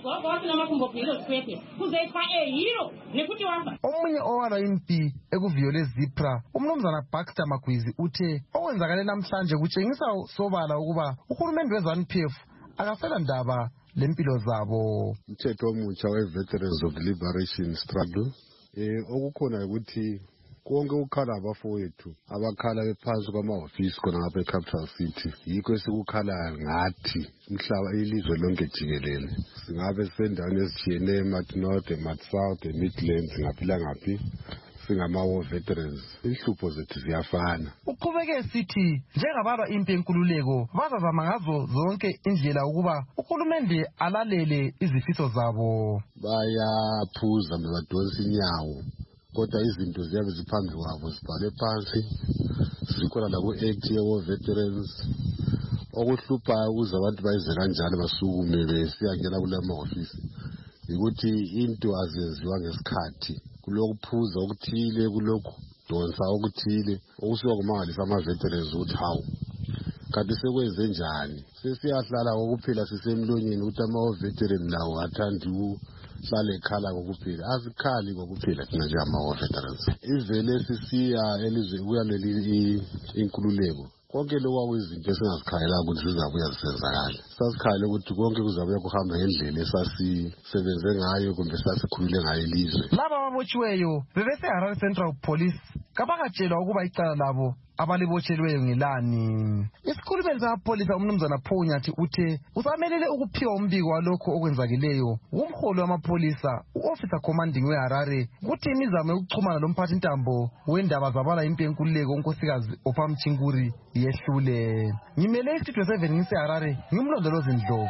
Omunye owalwa impi ekuviyole Zipra umnumzana Baxter Magwizi uthe okwenzakale namhlanje kutshengisa sobala ukuba uhulumende we-ZANU P F akasela ndaba lempilo zabo. Umthetho omutsha we-Veterans of Liberation Struggle eh okukhona ukuthi konke ukukhala abafowethu abakhala ephansi kwamahhovisi khona ngapha eCapital City yikho esikukhala ngathi umhlaba ilizwe lonke jikelele singabe sendaweni ezithiyene eMartinode, eMarsouth, eMidlands ngaphila ngaphi singama-war veterans inhlupho zethu ziyafana. Uqhubeke sithi njengabalwa impi yenkululeko bazazama ngazo zonke indlela ukuba uhulumende alalele izifiso zabo. Bayaphuza bebadonsa inyawo kodwa izinto ziyabe ziphambi kwabo zibhale phansi zikhona laku-act ye-war veterans okuhluphayo ukuze abantu bayize kanjalo basukume besiyangena kula mahhovisi ukuthi into azenziwa ngesikhathi kulokuphuza okuthile kulokhu donsa okuthile okusuka kumangalisa ama-veterans ukuthi hawu kanti sekwenze njani sesiyahlala kokuphela sisemlonyeni ukuthi ama-veteran lawo athandi ukuhlala ekhala kokuphela azikhali kokuphela thina njengama-veterans ivele sisiya elizwe kuyaleli inkululeko konke lokhu izinto esingazikhalela ukuthi zizabuya zisenzakala sasikhalela ukuthi konke kuzabuya kuhamba ngendlela esasisebenze ngayo kumbe sasikhulule ngayo ilizwe. Laba ababotshiweyo bebese-Harare Central Police kabakatshelwa ukuba icala labo abalibotshelweyo ngelani. Isikhulumeli samapholisa umnumzana Phonyathi uthe usamelele ukuphiwa umbiko walokho okwenzakeleyo umholi wamapholisa u-officer commanding we-Harare ukuthi imizamo yokuxhumana lomphathi ntambo wendaba zabala impi yenkululeko unkosikazi Opha Mchinguri yehlule. Ngimele istudio seven ngise-Harare ngimlondolozi Ndlovu.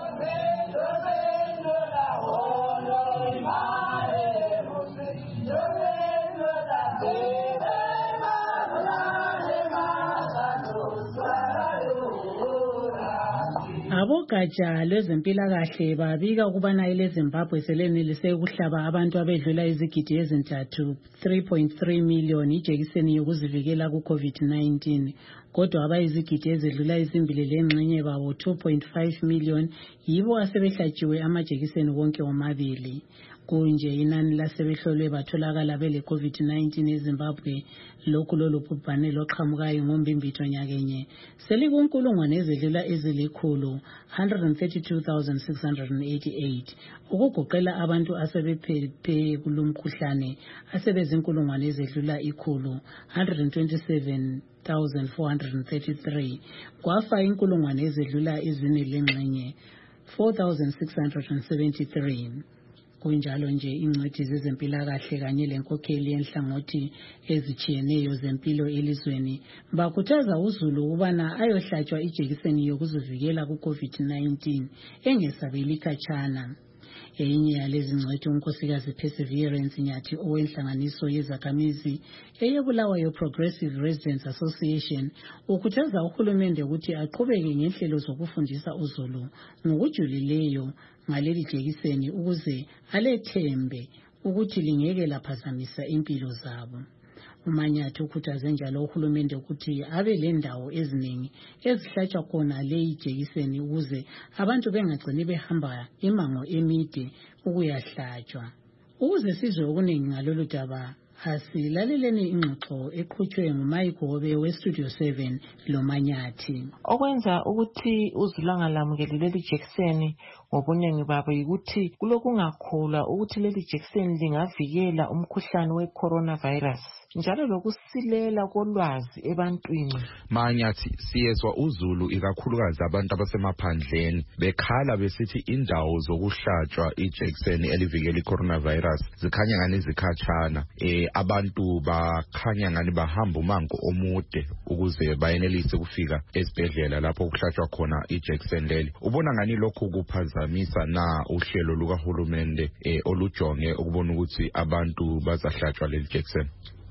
Abogatsha lwezempilakahle babika ukubana eleZimbabwe selenelise ukuhlaba abantu abedlula izigidi ezintathu three point three million ijekiseni yokuzivikela ku-COVID nineteen kodwa abayizigidi ezidlula izimbili lengxenye babo two point five million yibo asebehlatshiwe amajekiseni wonke womabili. Kunje inani lasebehlolwe batholakala bele COVID nineteen eZimbabwe lokhu lolu bhubhane loqhamukayo ngombimbitho nyakenye selikunkulungwane ezidlula ezilikhulu one hundred thirty-two thousand six hundred eighty-eight ukugoqela abantu asebephephe kulumkhuhlane asebezinkulungwane ezidlula ikhulu one hundred twenty-seven thousand four hundred thirty-three kwafa inkulungwane ezidlula izine lengxenye four thousand six hundred seventy-three. Kunjalo nje ingcwethi zezempilakahle kanye lenkokheli yenhlangothi ezitshiyeneyo zempilo elizweni bakhuthaza uZulu ukubana ayohlatshwa ijekiseni yokuzivikela ku-COVID nineteen engesabeli khatshana. Eyinye yalezi ngcwethi unkosikazi Perseverance Nyathi owenhlanganiso yezakhamizi eyebulawayo Progressive Residents Association ukhuthaza uhulumende ukuthi aqhubeke ngenhlelo zokufundisa uZulu ngokujulileyo ngaleli jekiseni ukuze alethembe ukuthi lingeke laphazamisa impilo zabo. uManyathi ukhuthaze njalo uhulumende ukuthi abe lendawo eziningi ezihlatshwa khona leyi jekiseni ukuze abantu bengagcini behamba imango emide ukuyahlatshwa. Ukuze sizwe okuningi ngalolu daba asilaleleni ingxoxo eqhutshwe nguMayigobe weStudio seven loManyathi. Okwenza ukuthi uZulu angalamukeli leli jekiseni ngobuningi babo yikuthi kulokungakhula ukuthi leli jekiseni lingavikela umkhuhlane we-coronavirus njalo lokusilela kolwazi ebantwini. Manyathi siyezwa uZulu ikakhulukazi abantu abasemaphandleni bekhala besithi indawo zokuhlatshwa ijekiseni elivikela i-coronavirus zikhanya ngani zikhatshana. Eh abantu bakhanya ngani bahamba umango omude ukuze bayenelise ukufika esibhedlela lapho kuhlatshwa khona ijekiseni leli. Ubona ngani lokho kuphazamisa na uhlelo lukahulumende eh olujonge ukubona ukuthi abantu bazahlatshwa leli jekiseni?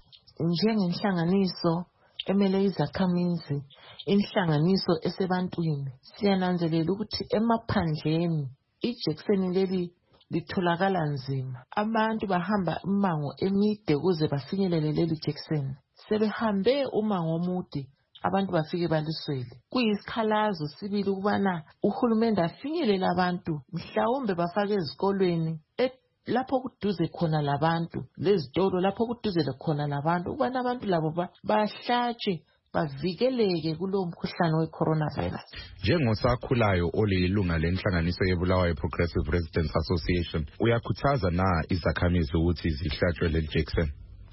Njengenhlanganiso emele izakhamizi, inhlanganiso esebantwini, siyananzelela ukuthi emaphandleni ijekiseni leli litholakala nzima. Abantu bahamba imango emide ukuze bafinyelele leli jekiseni. Sebehambe umango omude abantu bafike baliswele. Kuyisikhalazo sibili ukubana uhulumende afinyelele abantu mhlawumbe bafake ezikolweni lapho kuduze khona labantu, lezitolo lapho kuduze khona labantu, ukubana abantu labo bahlatshwe bavikeleke kulo mkhuhlane we-coronavirus. Njengosakhulayo olilunga lenhlanganiso yebulawayo Progressive Residents Association, uyakhuthaza na izakhamizi ukuthi zihlatshwe leli jekiseni?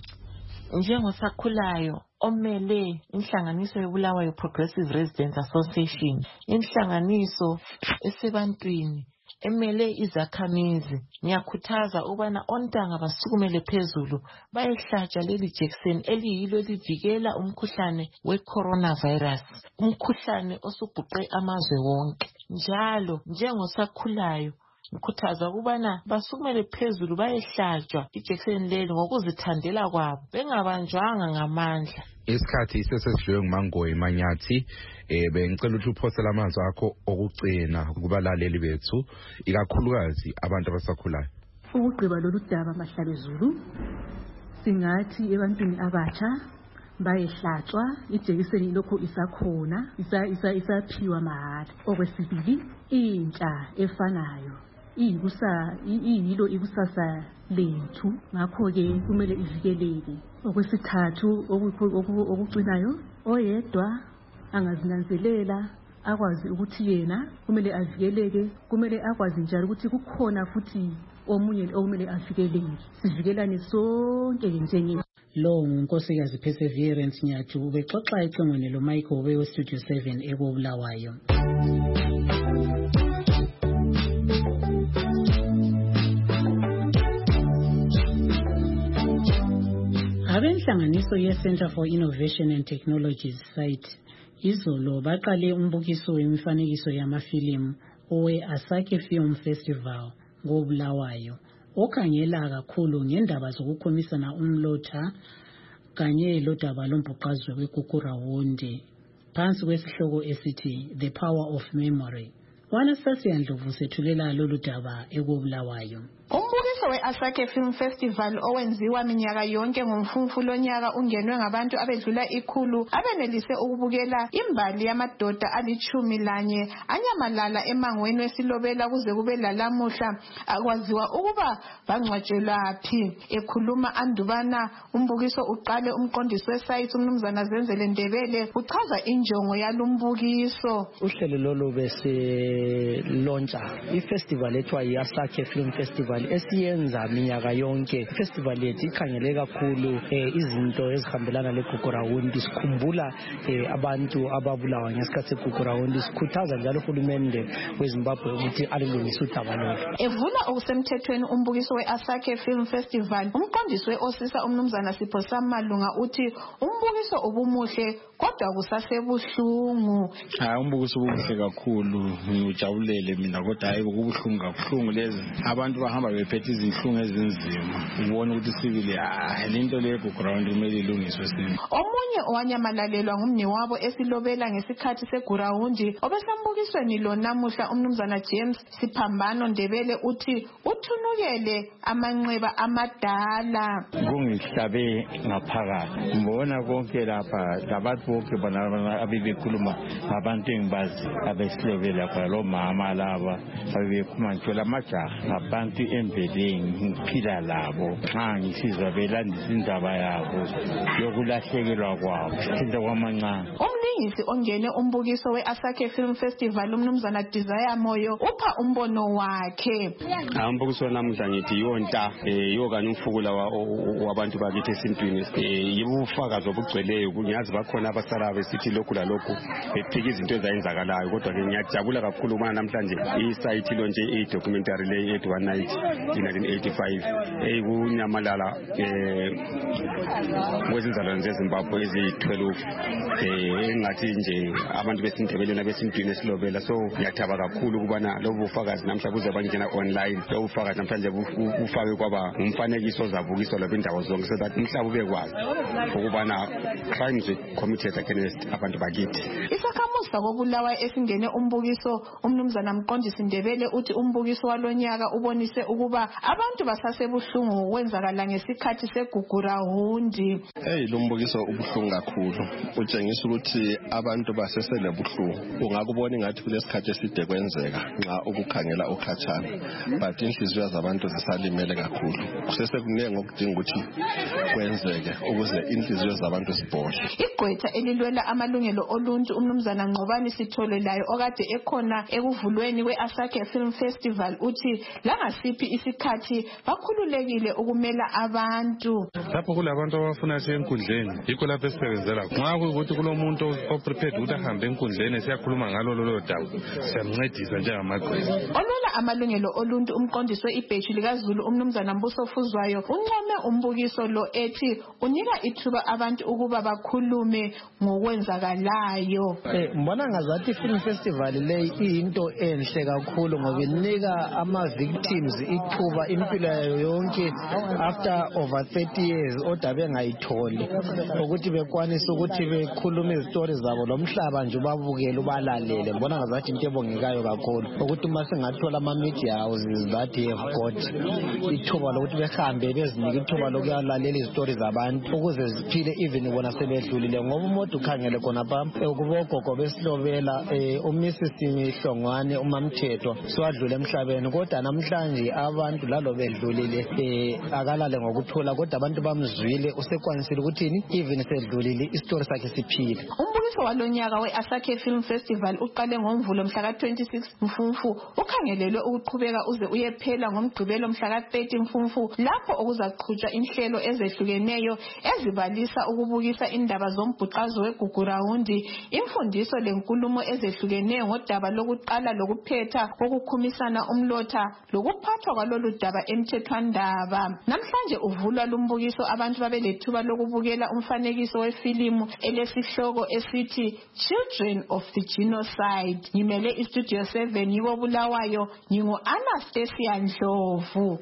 Njengosakhulayo omele inhlanganiso yebulawayo Progressive Residents Association, inhlanganiso esebantwini emele izakhamizi, ngiyakhuthaza ukubana ontanga basukumele phezulu bayehlatshwa leli jekiseni eliyilo elivikela umkhuhlane we-coronavirus, umkhuhlane osubhuqe amazwe wonke. Njalo njengosakhulayo khuthaza ukubana basukumele phezulu bayehlatshwa ijekiseni leli ngokuzithandela kwabo bengabanjwanga ngamandla. Isikhathi sesesidlule nguMangoyi Manyathi eh bengicela ukuthi uphosele amanzi akho okugcina kubalaleli bethu ikakhulukazi abantu abasakhulayo. Ukugqiba lolu daba Mahlabezulu singathi ebantwini abatsha bayehlatshwa ijekiseni lokho isakhona isa isa isaphiwa mahala. Okwesibili intsha efanayo iyikusa iyilo ikusasa lethu ngakho ke kumele ivikeleke. Okwesithathu okucinayo oyedwa angazinanzelela akwazi ukuthi yena kumele avikeleke, kumele akwazi njalo ukuthi kukhona futhi omunye okumele avikeleke. Sivikelane sonke njenge lo ngunkosikazi Perseverance Nyathu ubexoxa ecingweni lo Michael we Studio seven ekobulawayo. Abenhlanganiso ye-Center for Innovation and Technologies site izolo baqale umbukiso wemifanekiso yamafilimu owe-Asake Film Festival ngobulawayo okhangela kakhulu ngendaba zokukhomisana umlotha kanye lodaba lombhuqazwe weGugurawundi phansi kwesihloko esithi The Power of Memory. Wanasasiya Ndlovu sethulela lolu daba ekobulawayo. Umbukiso we-Asake Film Festival owenziwa minyaka yonke ngomfumfu lonyaka ungenwe ngabantu abedlula ikhulu abenelise ukubukela imbali yamadoda alichumi lanye anyamalala emangweni wesilobela kuze kube lalamuhla akwaziwa ukuba bangcwatshelwa phi. Ekhuluma andubana umbukiso uqale umqondisi wesite umnumzana Zenzele Ndebele uchaza injongo yalumbukiso. Uhlelo lolo bese launcha ifestival ethiwa yi-Asake Film Festival esiyenza minyaka yonke. Festival yethu ikhangele kakhulu izinto ezihambelana leGugurawundi, sikhumbula abantu ababulawa ngesikhathi seGugurawundi, sikhuthaza njalo uhulumende weZimbabwe ukuthi alilungise udaba lolu. Evula okusemthethweni umbukiso we-Asake Film Festival, umqondisi we-Osisa umnumzana Sipho Samalunga uthi umbukiso ubumuhle kodwa kusasebuhlungu. Hayi umbukiso ubuhle kakhulu, ngijabulele mina kodwa hayi kubuhlungu kakhulu lezi abantu bahamba bephethe izinhlungu ezinzima. Ubona ukuthi sibili ah lento le Gugurawundi kumele ilungiswe sini. Omunye owanyamalalelwa ngumnewabo esilobela ngesikhathi seGugurawundi obesambukisweni lo namuhla umnumzana James Siphambano Ndebele uthi uthunukele amanxeba amadala. Kungihlabe ngaphakathi ngibona konke lapha labantu bonke bona abebekhuluma abantu engibazi abesilobela kwa lo mama laba abebekhuluma nje lamajaha abantu embeleni ngiphila labo xa ngisizwa belandisa indaba yabo yokulahlekelwa kwabo into kwamancane. Umlingisi ongene umbukiso we-Asake Film Festival umnumzana Desire Moyo upha umbono wakhe. Umbukiso namuhla ngithi yonta yiwo kanye umfukula wabantu bakithi esintwini yibufakazi obugcweleyo. Kunyazi bakhona abasala besithi lokhu lalokhu bephika izinto ezayenzakalayo kodwa ke ngiyajabula kakhulu uma namhlanje isite lonje i-documentary le eight one night in nineteen eighty-five eyinyamalala eh kwezinzalwane zeZimbabwe eziyi-twelve eh engathi nje abantu besindebeleni abesintwini esilobela. So ngiyathaba kakhulu ukubana lobu bufakazi namhla buze bangena online. Lobu bufakazi namhlanje bufake kwaba umfanekiso ozavukiswa lapha indawo zonke so that umhlaba ubekwazi ukubana crimes committed against abantu bakithi. Isakhamuzi kobulawa esingene umbukiso umnumzana Mqondisi Ndebele uthi umbukiso walonyaka ubonise ukuba abantu basasebuhlungu ngokwenzakala ngesikhathi seGugurawundi. Hey lo mbukiso ubuhlungu kakhulu utshengisa ukuthi abantu basesele buhlungu. Ungakubona ngathi kulesikhathi eside kwenzeka nxa ukukhangela ukhathana but inhliziyo zabantu zisalimele kakhulu. Kusese kunenge okudinga ukuthi kwenzeke ukuze inhliziyo zabantu zibhoshe. Igqwetha elilwela amalungelo oluntu umnumzana Ngqobani Sithole layo okade ekhona ekuvulweni kwe-Asake Film Festival uthi langasiphi isikhathi bakhululekile ukumela abantu. Lapho kulabantu abafuna siye enkundleni yikho lapho esisebenzela. Nxa kuyikuthi kulomuntu oprepared ukuthi ahambe enkundleni siyakhuluma ngalo lolo daba siyamncedisa njengamagqwetha. Olwela amalungelo oluntu umqondisi we-ibheji likaZulu umnumzana Mbuso Fuzwayo uncome umbukiso lo ethi unika ithuba abantu ukuba bakhulume ngokwenzakalayo. Eh Mbona ngazathi film festival le iyinto enhle kakhulu ngoba inika ama victims ithuba impilo yayo yonke after over thirty years oda bengayitholi ukuthi bekwanise ukuthi bekhulume izistories zabo lomhlaba nje ubabukele ubalalele. Mbona ngazathi into ebongekayo kakhulu ukuthi uma singathola ama media houses that have got ithuba lokuthi behambe bezinika ithuba lokuyalalela izistories zabantu ukuze ziphile even bona sebedlulile. Ngoba umuntu ukhangele khona pha kubogogo besilobela uMrs Mihlongwane uMamthetho swadlula emhlabeni, kodwa namhlanje abantu lalo bedlulile akalale ngokuthula, kodwa abantu bamzwile usekwanisile ukuthini even sedlulile istory sakhe siphile. Umbukiso walonyaka we-Asake Film Festival uqale ngoMvulo mhla ka twenty-six Mfumfu, ukhangelelwe ukuqhubeka uze uyephela ngoMgqibelo mhla ka thirty Mfumfu, lapho okuzaqhutshwa inhlelo ezehlukeneyo ezibalisa ukubukisa indaba zombhuqazo weGugurawundi, imfundiso lenkulumo ezehlukeneyo ngodaba lokuqala lokuphetha kokukhumisana umlotha lokuphathwa kwalolu daba emthethwandaba. Namhlanje uvulwa lumbukiso abantu babelethuba lokubukela umfanekiso wefilimu elesihloko esithi Children of the Genocide. Ngimele iStudio seven yiwo Bulawayo, ngingu Anastasia Ndlovu.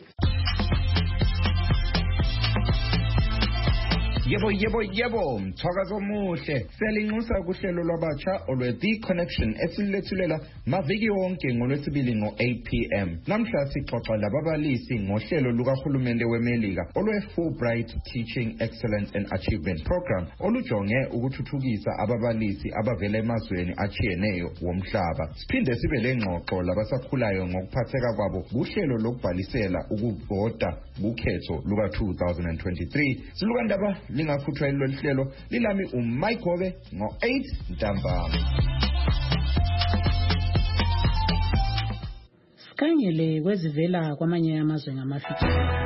Yebo yebo yebo mthakazo omuhle selinxusa kuhlelo lwabatsha olwe The Connection esilethulela maviki wonke ngolwesibili ngo eight p m Namhla sixoxa lababalisi ngohlelo lukahulumende weMelika olwe Fulbright Teaching Excellence and Achievement Program olujonge ukuthuthukisa ababalisi abavela emazweni achiyeneyo womhlaba. Siphinde sibe lengxoxo labasakhulayo ngokuphatheka kwabo kuhlelo lokubhalisela ukuvota kukhetho luka two thousand twenty-three. Silukandaba lingakhutshwa ilolu hlelo lilami uMike Hobe ngo eight ntambama. Sikhangele kwezivela kwamanye amazwe ngamafitshane.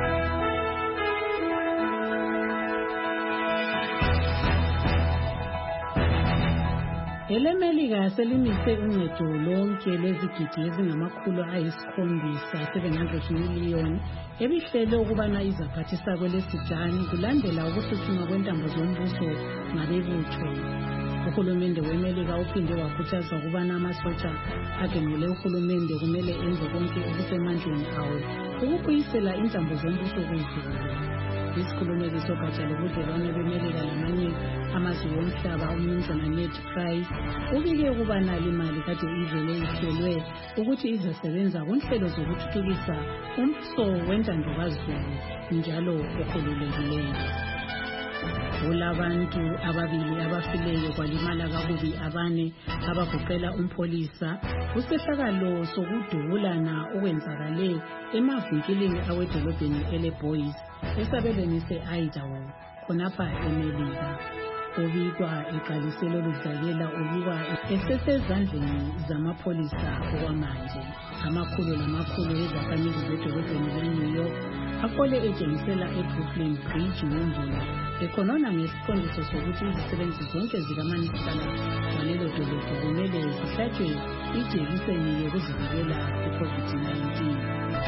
EleMelika selimise uncedo lonke lezigidi ezingamakhulu ayisikhombisa seven hundred million ebihlele ukubana izaphathisa kweleSudan kulandela ukuthuthuma kwentambo zombuso ngabebutho. Uhulumende weMelika uphinde wakhuthaza ukubana amasotsha agenele uhulumende kumele enze konke okusemandleni awo ukubuyisela intambo zombuso kudlule. Isikhulumeli sogatsha lobudlelwane beMelika lamanye amazwe omhlaba uMnumzana Ned Price ubike ukubana imali kade ivele ihlelwe ukuthi izasebenza kunhlelo zokuthuthukisa umso wentandokazulu njalo okhululekileyo. Kulabantu ababili abafileyo kwalimala kakubi abane abagoqela umpholisa kusehlakalo sokudubulana okwenzakale emavinkilini awedolobheni eleBoys esabelweni se-Idaho khonapha eMelika. Ubikwa eqalisele ukudlalela ubikwa esesezandleni zamapholisa okwamanje. Amakhulu lamakhulu ezakhamizi zedolobheni leNew York afole etshengisela eBrooklyn Bridge ngoMvulo ekhonona ngesiqondiso sokuthi izisebenzi zonke zikamasipala walelo dolobho kumele zihlatshwe ijekiseni yokuzivikela ku-COVID nineteen.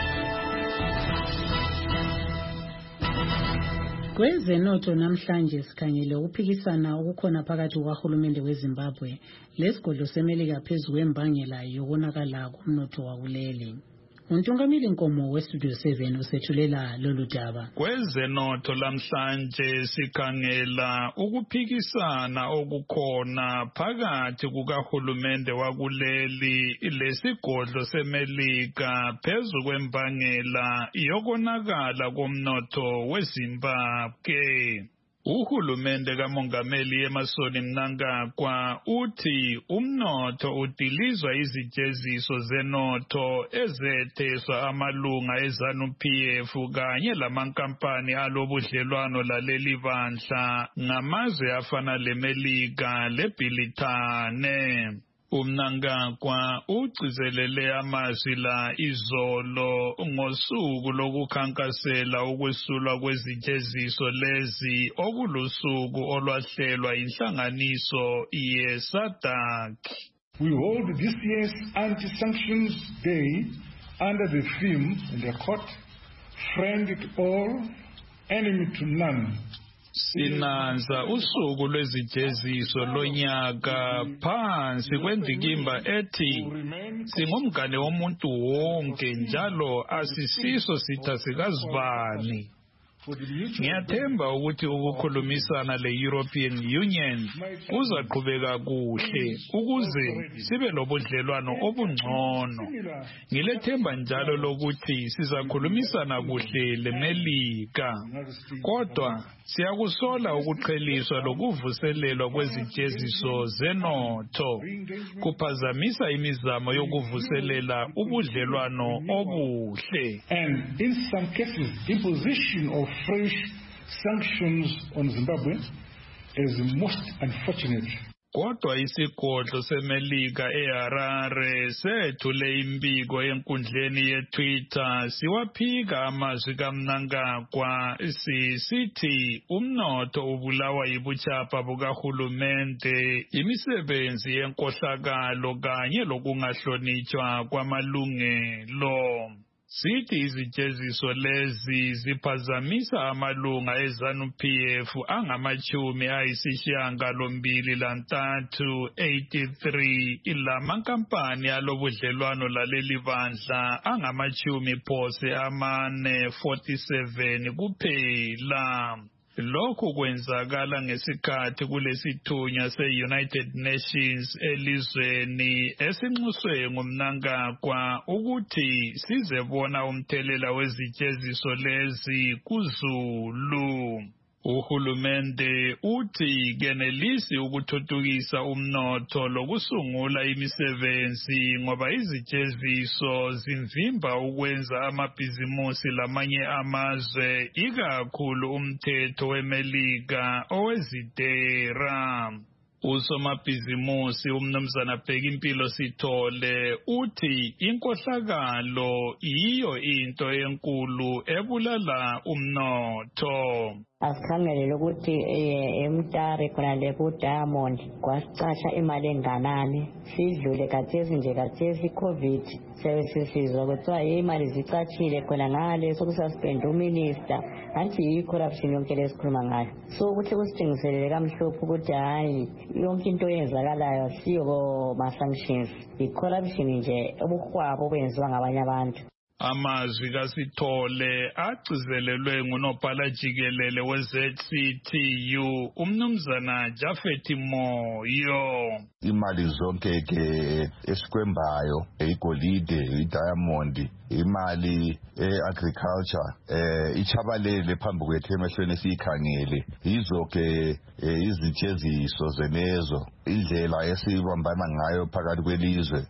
Kwezenotho namhlanje sikhangele ukuphikisana okukhona phakathi kwahulumende weZimbabwe lesigodlo seMelika phezu kwembangela yokonakala komnotho wakuleli. Untungamili Nkomo weStudio seven usethulela lolu daba. Kwezenotho lamhlanje sikhangela ukuphikisana okukhona phakathi kukahulumende wakuleli lesigodlo seMelika phezu kwembangela yokonakala komnotho weZimbabwe. Uhulumende kaMongameli Emmerson Mnangagwa uthi umnotho udilizwa izijeziso zenotho ezetheswa amalunga eZANU-P F kanye lamankampani alobudlelwano laleli bandla ngamazwe afana leMelika leBrithani. uMnangagwa ugcizelele amazwi la izolo ngosuku lokukhankasela ukwesulwa kwezijeziso lezi okulusuku olwahlelwa inhlanganiso yeSADC. We hold this year's Anti-Sanctions Day under the theme in the court, Friend to all, Enemy to none. Sinanza usuku lwezijeziso lonyaka phansi kwendikimba ethi singumngane womuntu wonke njalo asisiso sitha sikazibani. Ngiyathemba ukuthi ukukhulumisana le-European Union kuzaqhubeka kuhle ukuze sibe lobudlelwano obungcono. Ngilethemba njalo lokuthi sizakhulumisana kuhle leMelika. Kodwa siyakusola ukuqheliswa lokuvuselelwa kwezijeziso zenotho kuphazamisa imizamo yokuvuselela ubudlelwano obuhle. And in some cases, imposition of fresh sanctions on Zimbabwe is most unfortunate. Kodwa isigodlo seMelika eHarare sethule imbiko enkundleni yeTwitter siwaphika amazwi kaMnangagwa sisithi umnotho ubulawa yibuchapha bukahulumende, imisebenzi yenkohlakalo kanye lokungahlonitshwa kwamalungelo. Sithi izijeziso lezi ziphazamisa amalunga eZANU-P F angamachumi ayisishiyagalombili lantathu eighty-three ilamankampani alobudlelwano laleli bandla angamachumi phose amane forty-seven kuphela. Lokhu kwenzakala ngesikhathi kulesithunywa se-United Nations elizweni esinxuswe nguMnangagwa ukuthi sizebona umthelela wezijeziso lezi kuZulu. Uhulumende uthi kenelisi ukuthuthukisa umnotho lokusungula imisebenzi ngoba izijeziso zimvimba ukwenza amabhizimusi lamanye amazwe ikakhulu umthetho weMelika owezitera. Usomabhizimusi umnumzana Bhekimpilo Sithole uthi inkohlakalo iyo into enkulu ebulala umnotho. Asikhangele ukuthi eMtare khona le ku Diamond kwasicasha imali enganani sidlule kathesi nje kathesi COVID sesizwa kuthiwa imali zicashile khona ngale sokususpend uminister anti i-corruption yonke lesikhuluma ngayo. So ukuthi kusithengiselele kamhlophe ukuthi hayi yonke into eyenzakalayo siyo ma-sanctions, i-corruption nje ubuhwabo obenziwa ngabanye abantu. Amazwi kaSithole agcizelelwe ngunobhala jikelele we-Z C T U umnumzana Jafet Moyo. Imali zonke ke esikwembayo igolide, idiamond, imali e-agriculture eh ichabalele phambi kwethu emehlweni siyikhangele. Yizo ke izijeziso zenezo indlela esibambana ngayo phakathi kwelizwe.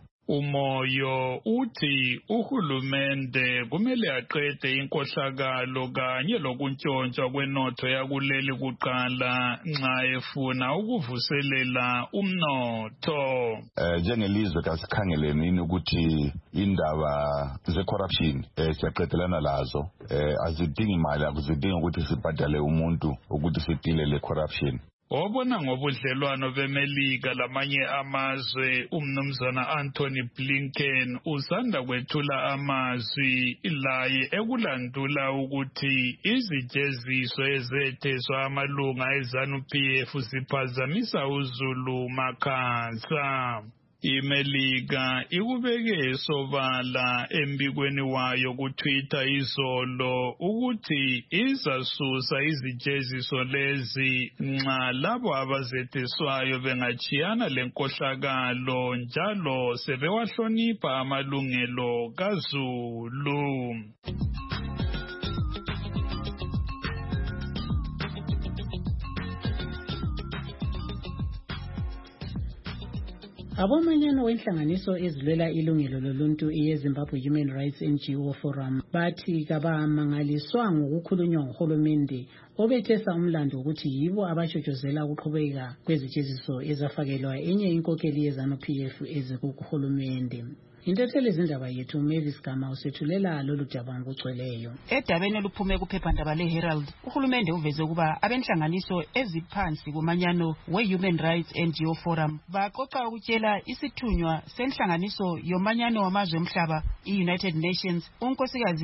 Umoyo uthi uhulumende kumele aqede inkohlakalo kanye lokuntshontsha kwenotho yakuleli kuqala nxa efuna ukuvuselela umnotho. Eh njengelizwe kasikhangeleni ukuthi indaba ze-corruption eh siyaqedelana lazo, eh azidingi imali, akuzidingi ukuthi sibhadale umuntu ukuthi sidile le-corruption. Obona ngobudlelwano beMelika lamanye amazwe umnumzana Anthony Blinken usanda kwethula amazwi laye ekulandula ukuthi izijeziso ezetheswa amalunga eZANU-P F ziphazamisa uZulu makhansa. iMelika ikubeke sobala embikweni wayo kuTwitter izolo ukuthi izasusa izijeziso lezi nxa labo abazetheswayo bengachiyana lenkohlakalo njalo sebewahlonipha amalungelo kaZulu. Abomanyano wenhlanganiso ezilwela ilungelo loluntu iyeZimbabwe Human Rights N G O Forum bathi kabamangaliswa ngokukhulunywa nguhulumende obethesa umlando ukuthi yibo abashotshozela ukuqhubeka kwezijeziso ezafakelwa enye inkokeli yeZANU-P F ezikuhulumende. Intatheli zindaba yethu Mavis Gama usethulela lolu daba ngokugcweleyo. Edabeni oluphume kuphephandaba leHerald, uhulumende uveze ukuba abenhlanganiso eziphansi kumanyano we-Human Rights N G O Forum baqoqa ukutshela isithunywa senhlanganiso yomanyano wamazwe omhlaba i-United Nations unkosikazi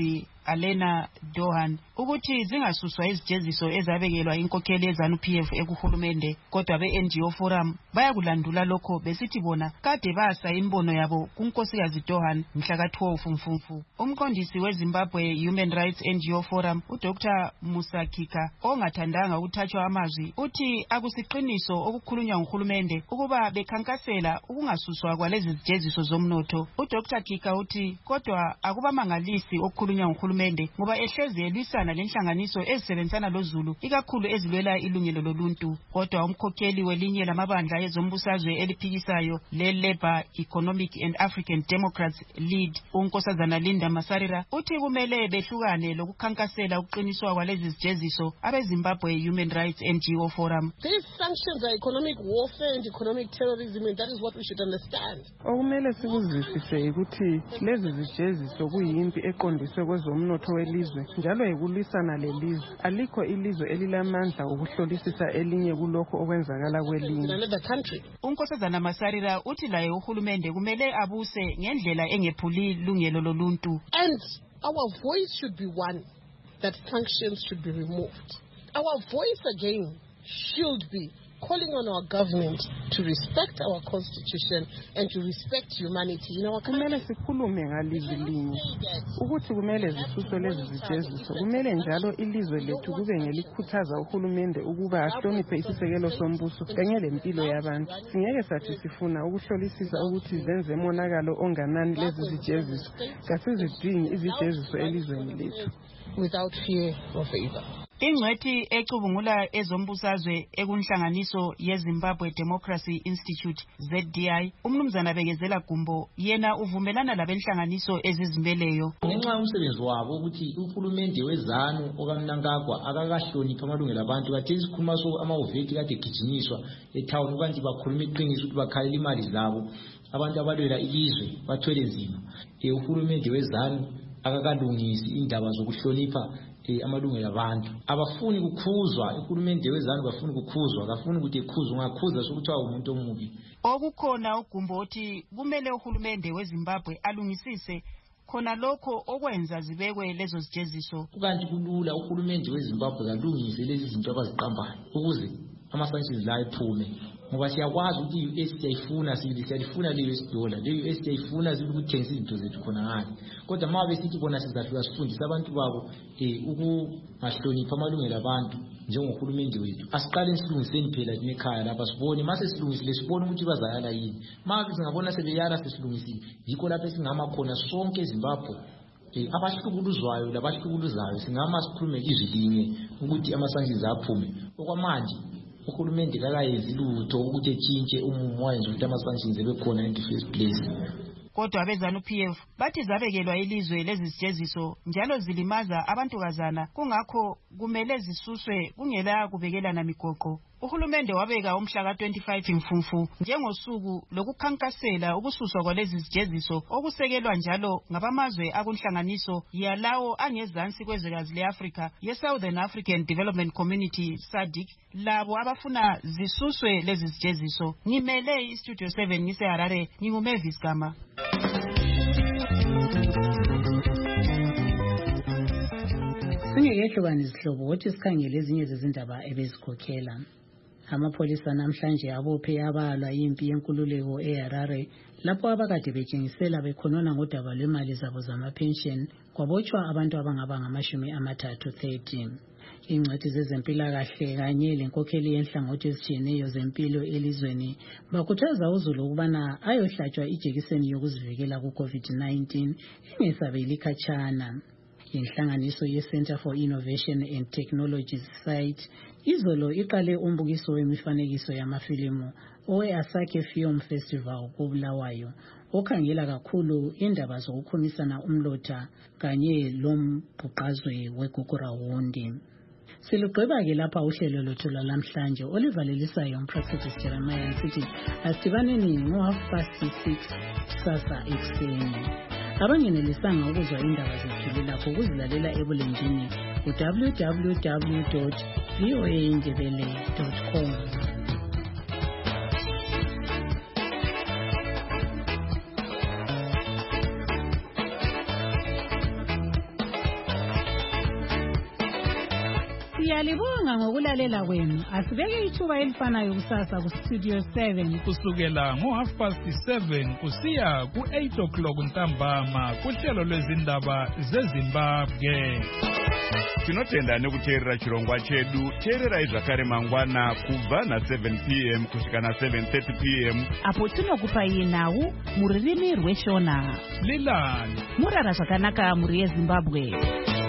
Alena Dohan ukuthi zingasuswa izijeziso ezabekelwa inkokheli yeZANU-P F ekuhulumende, kodwa be-N G O Forum bayakulandula lokho besithi bona kade basa imbono yabo kunkosikazi Dohan mhla ka twelve Mfumfu. Umqondisi weZimbabwe Human Rights N G O Forum uDr Musa Kika ongathandanga ukuthathwa amazwi uthi akusiqiniso okukhulunywa nguhulumende ukuba bekhankasela ukungasuswa kwalezi zijeziso zomnotho. uDr Kika uthi kodwa akubamangalisi okukhulunywa nguhulumende ngoba ehlezi elwisana lenhlanganiso ezisebenzisana loZulu ikakhulu ezilwela ilungelo loluntu. Kodwa umkhokheli welinye lamabandla ezombusazwe eliphikisayo le-Labour Economic and African Democrats Lead uNkosazana Linda Masarira uthi kumele behlukane lokukhankasela ukuqiniswa kwalezi zijeziso abeZimbabwe Human Rights N G O Forum. These sanctions are economic warfare and economic terrorism, and that is what we should understand. Okumele sikuzwisise ukuthi lezi zijeziso kuyimpi eqondiswe kwezomnotho welizwe njalo yikulwisana lelizwe. Alikho ilizwe elilamandla ukuhlolisisa elinye kulokho okwenzakala kwelinye. uNkosazana Masarira uthi laye uhulumende kumele abuse ngendlela engephuli lungelo loluntu. And our voice should be one, that sanctions should be removed. Our voice again should be calling on our government to respect our constitution and to respect humanity in our country. Kumele sikhulume ngalizwi linye ukuthi kumele zisuswe lezi zijeziso. Kumele njalo ilizwe lethu kube ngelikhuthaza uhulumende ukuba ahloniphe isisekelo sombuso kanye lempilo yabantu. Singeke sathi sifuna ukuhlolisisa ukuthi zenze umonakalo onganani lezi zijeziso. Kasizidingi izijeziso elizweni lethu without fear or favor. Ingcwethi ecubungula ezombusazwe ekunhlanganiso yeZimbabwe Democracy Institute Z D I umnumzana Bekezela Gumbo yena uvumelana labenhlanganiso ezizimeleyo. Ngenxa umsebenzi wabo ukuthi uhulumende weZANU okaMnangagwa akakahlonipha amalungelo abantu kathi sikhuluma so amawuveti kade gijinyiswa etown ukanti bakhuluma iqiniso ukuthi bakhalela imali zabo abantu abalwela ilizwe bathwele nzima. Uhulumende weZANU akakalungisi indaba zokuhlonipha amalungelo abantu. Abafuni kukhuzwa uhulumende weZANU bafuni kukhuzwa akafuni ukuthi ikhuzwe ngakhuza sokuthi umuntu omubi. Okukhona uGumbo othi kumele uhulumende weZimbabwe alungisise khona lokho okwenza zibekwe lezo zijeziso. Kanti kulula uhulumende weZimbabwe kalungise lezi zinto abaziqambayo ukuze ama-sanctions la ephume. Ngoba siyakwazi ukuthi i-U S siyayifuna sibili siyalifuna le U S dollar le U S siyayifuna sibili ukuthengisa izinto zethu khona ngani. Kodwa uma besithi bona sizafika sifundise abantu babo eh ukungahlonipha amalungelo abantu njengohulumende wethu. Asiqale silungiseni phela ekhaya lapha sibone mase silungisile sibone ukuthi bazayala yini. Mase singabona sebeyala sesilungisile yikho lapho singama khona sonke eZimbabwe. Eh abahlukuluzwayo labahlukuluzwayo singama sikhulume izwi linye ukuthi ama-sanctions aphume. Okwamanje uhulumende kakayenzi lutho ukuthi etshintshe umumo wayenza ukuthi ama-sanctions ebekhona in the first place. Kodwa abeZANU-P F bathi zabekelwa ilizwe lezi zijeziso njalo zilimaza abantukazana kungakho kumele zisuswe kungela kubekelana migoqo. Uhulumende wabeka umhla ka twenty-five Mfumfu njengosuku lokukhankasela ukususwa kwalezi zijeziso okusekelwa njalo ngabamazwe akunhlanganiso yalawo angezansi kwezwekazi leAfrika ye-Southern African Development Community S A D C labo abafuna zisuswe lezi zijeziso. Ngimele iStudio seven ngiseHarare nginguMavis Gama. Singekehlukani izihlobo ukuthi sikhangele ezinye zezindaba ebezikhokhela. Amapholisa namhlanje abophe abalwa impi yenkululeko eHarare lapho abakade betshengisela bekhonona ngodaba lwemali zabo zamapension kwabotshwa abantu abangaba ngamashumi amathathu thirty. Ingcwethi zezempilakahle kanye lenkokheli yenhlangothi ezitshiyeneyo zempilo elizweni bakhuthaza uZulu ukubana ayohlatshwa ijekiseni yokuzivikela ku-COVID nineteen ingesabeli khatshana. Inhlanganiso ye-Center for Innovation and Technology site izolo iqale umbukiso wemifanekiso yamafilimu owe-Asake Film Festival kuBulawayo okhangela kakhulu indaba zokukhumisana umlotha kanye lombhuqazwe weGugurawundi. Silugqiba-ke lapha uhlelo lwethu lwalamhlanje olivalelisayo uMprofessor Jeremiah sithi asidibaneni ngo-half past six kusasa ekuseni. Abangenelisanga ukuzwa indaba zethu lapho ukuzilalela ebulenjini ku w w w dot v o a ndebele dot com. Siyalibonga ngokulalela kwenu. Asibeke ithuba elifanayo kusasa ku Studio seven kusukela ngo half past seven kusiya ku eight o'clock ntambama kuhlelo lwezindaba zeZimbabwe. Tinotenda nekuteerera chirongwa chedu. Teererai zvakare mangwana kubva na seven p m kusvika na seven thirty p m apo tinokupai nhau mururimi rweshona. Lilani murara zvakanaka muri yeZimbabwe.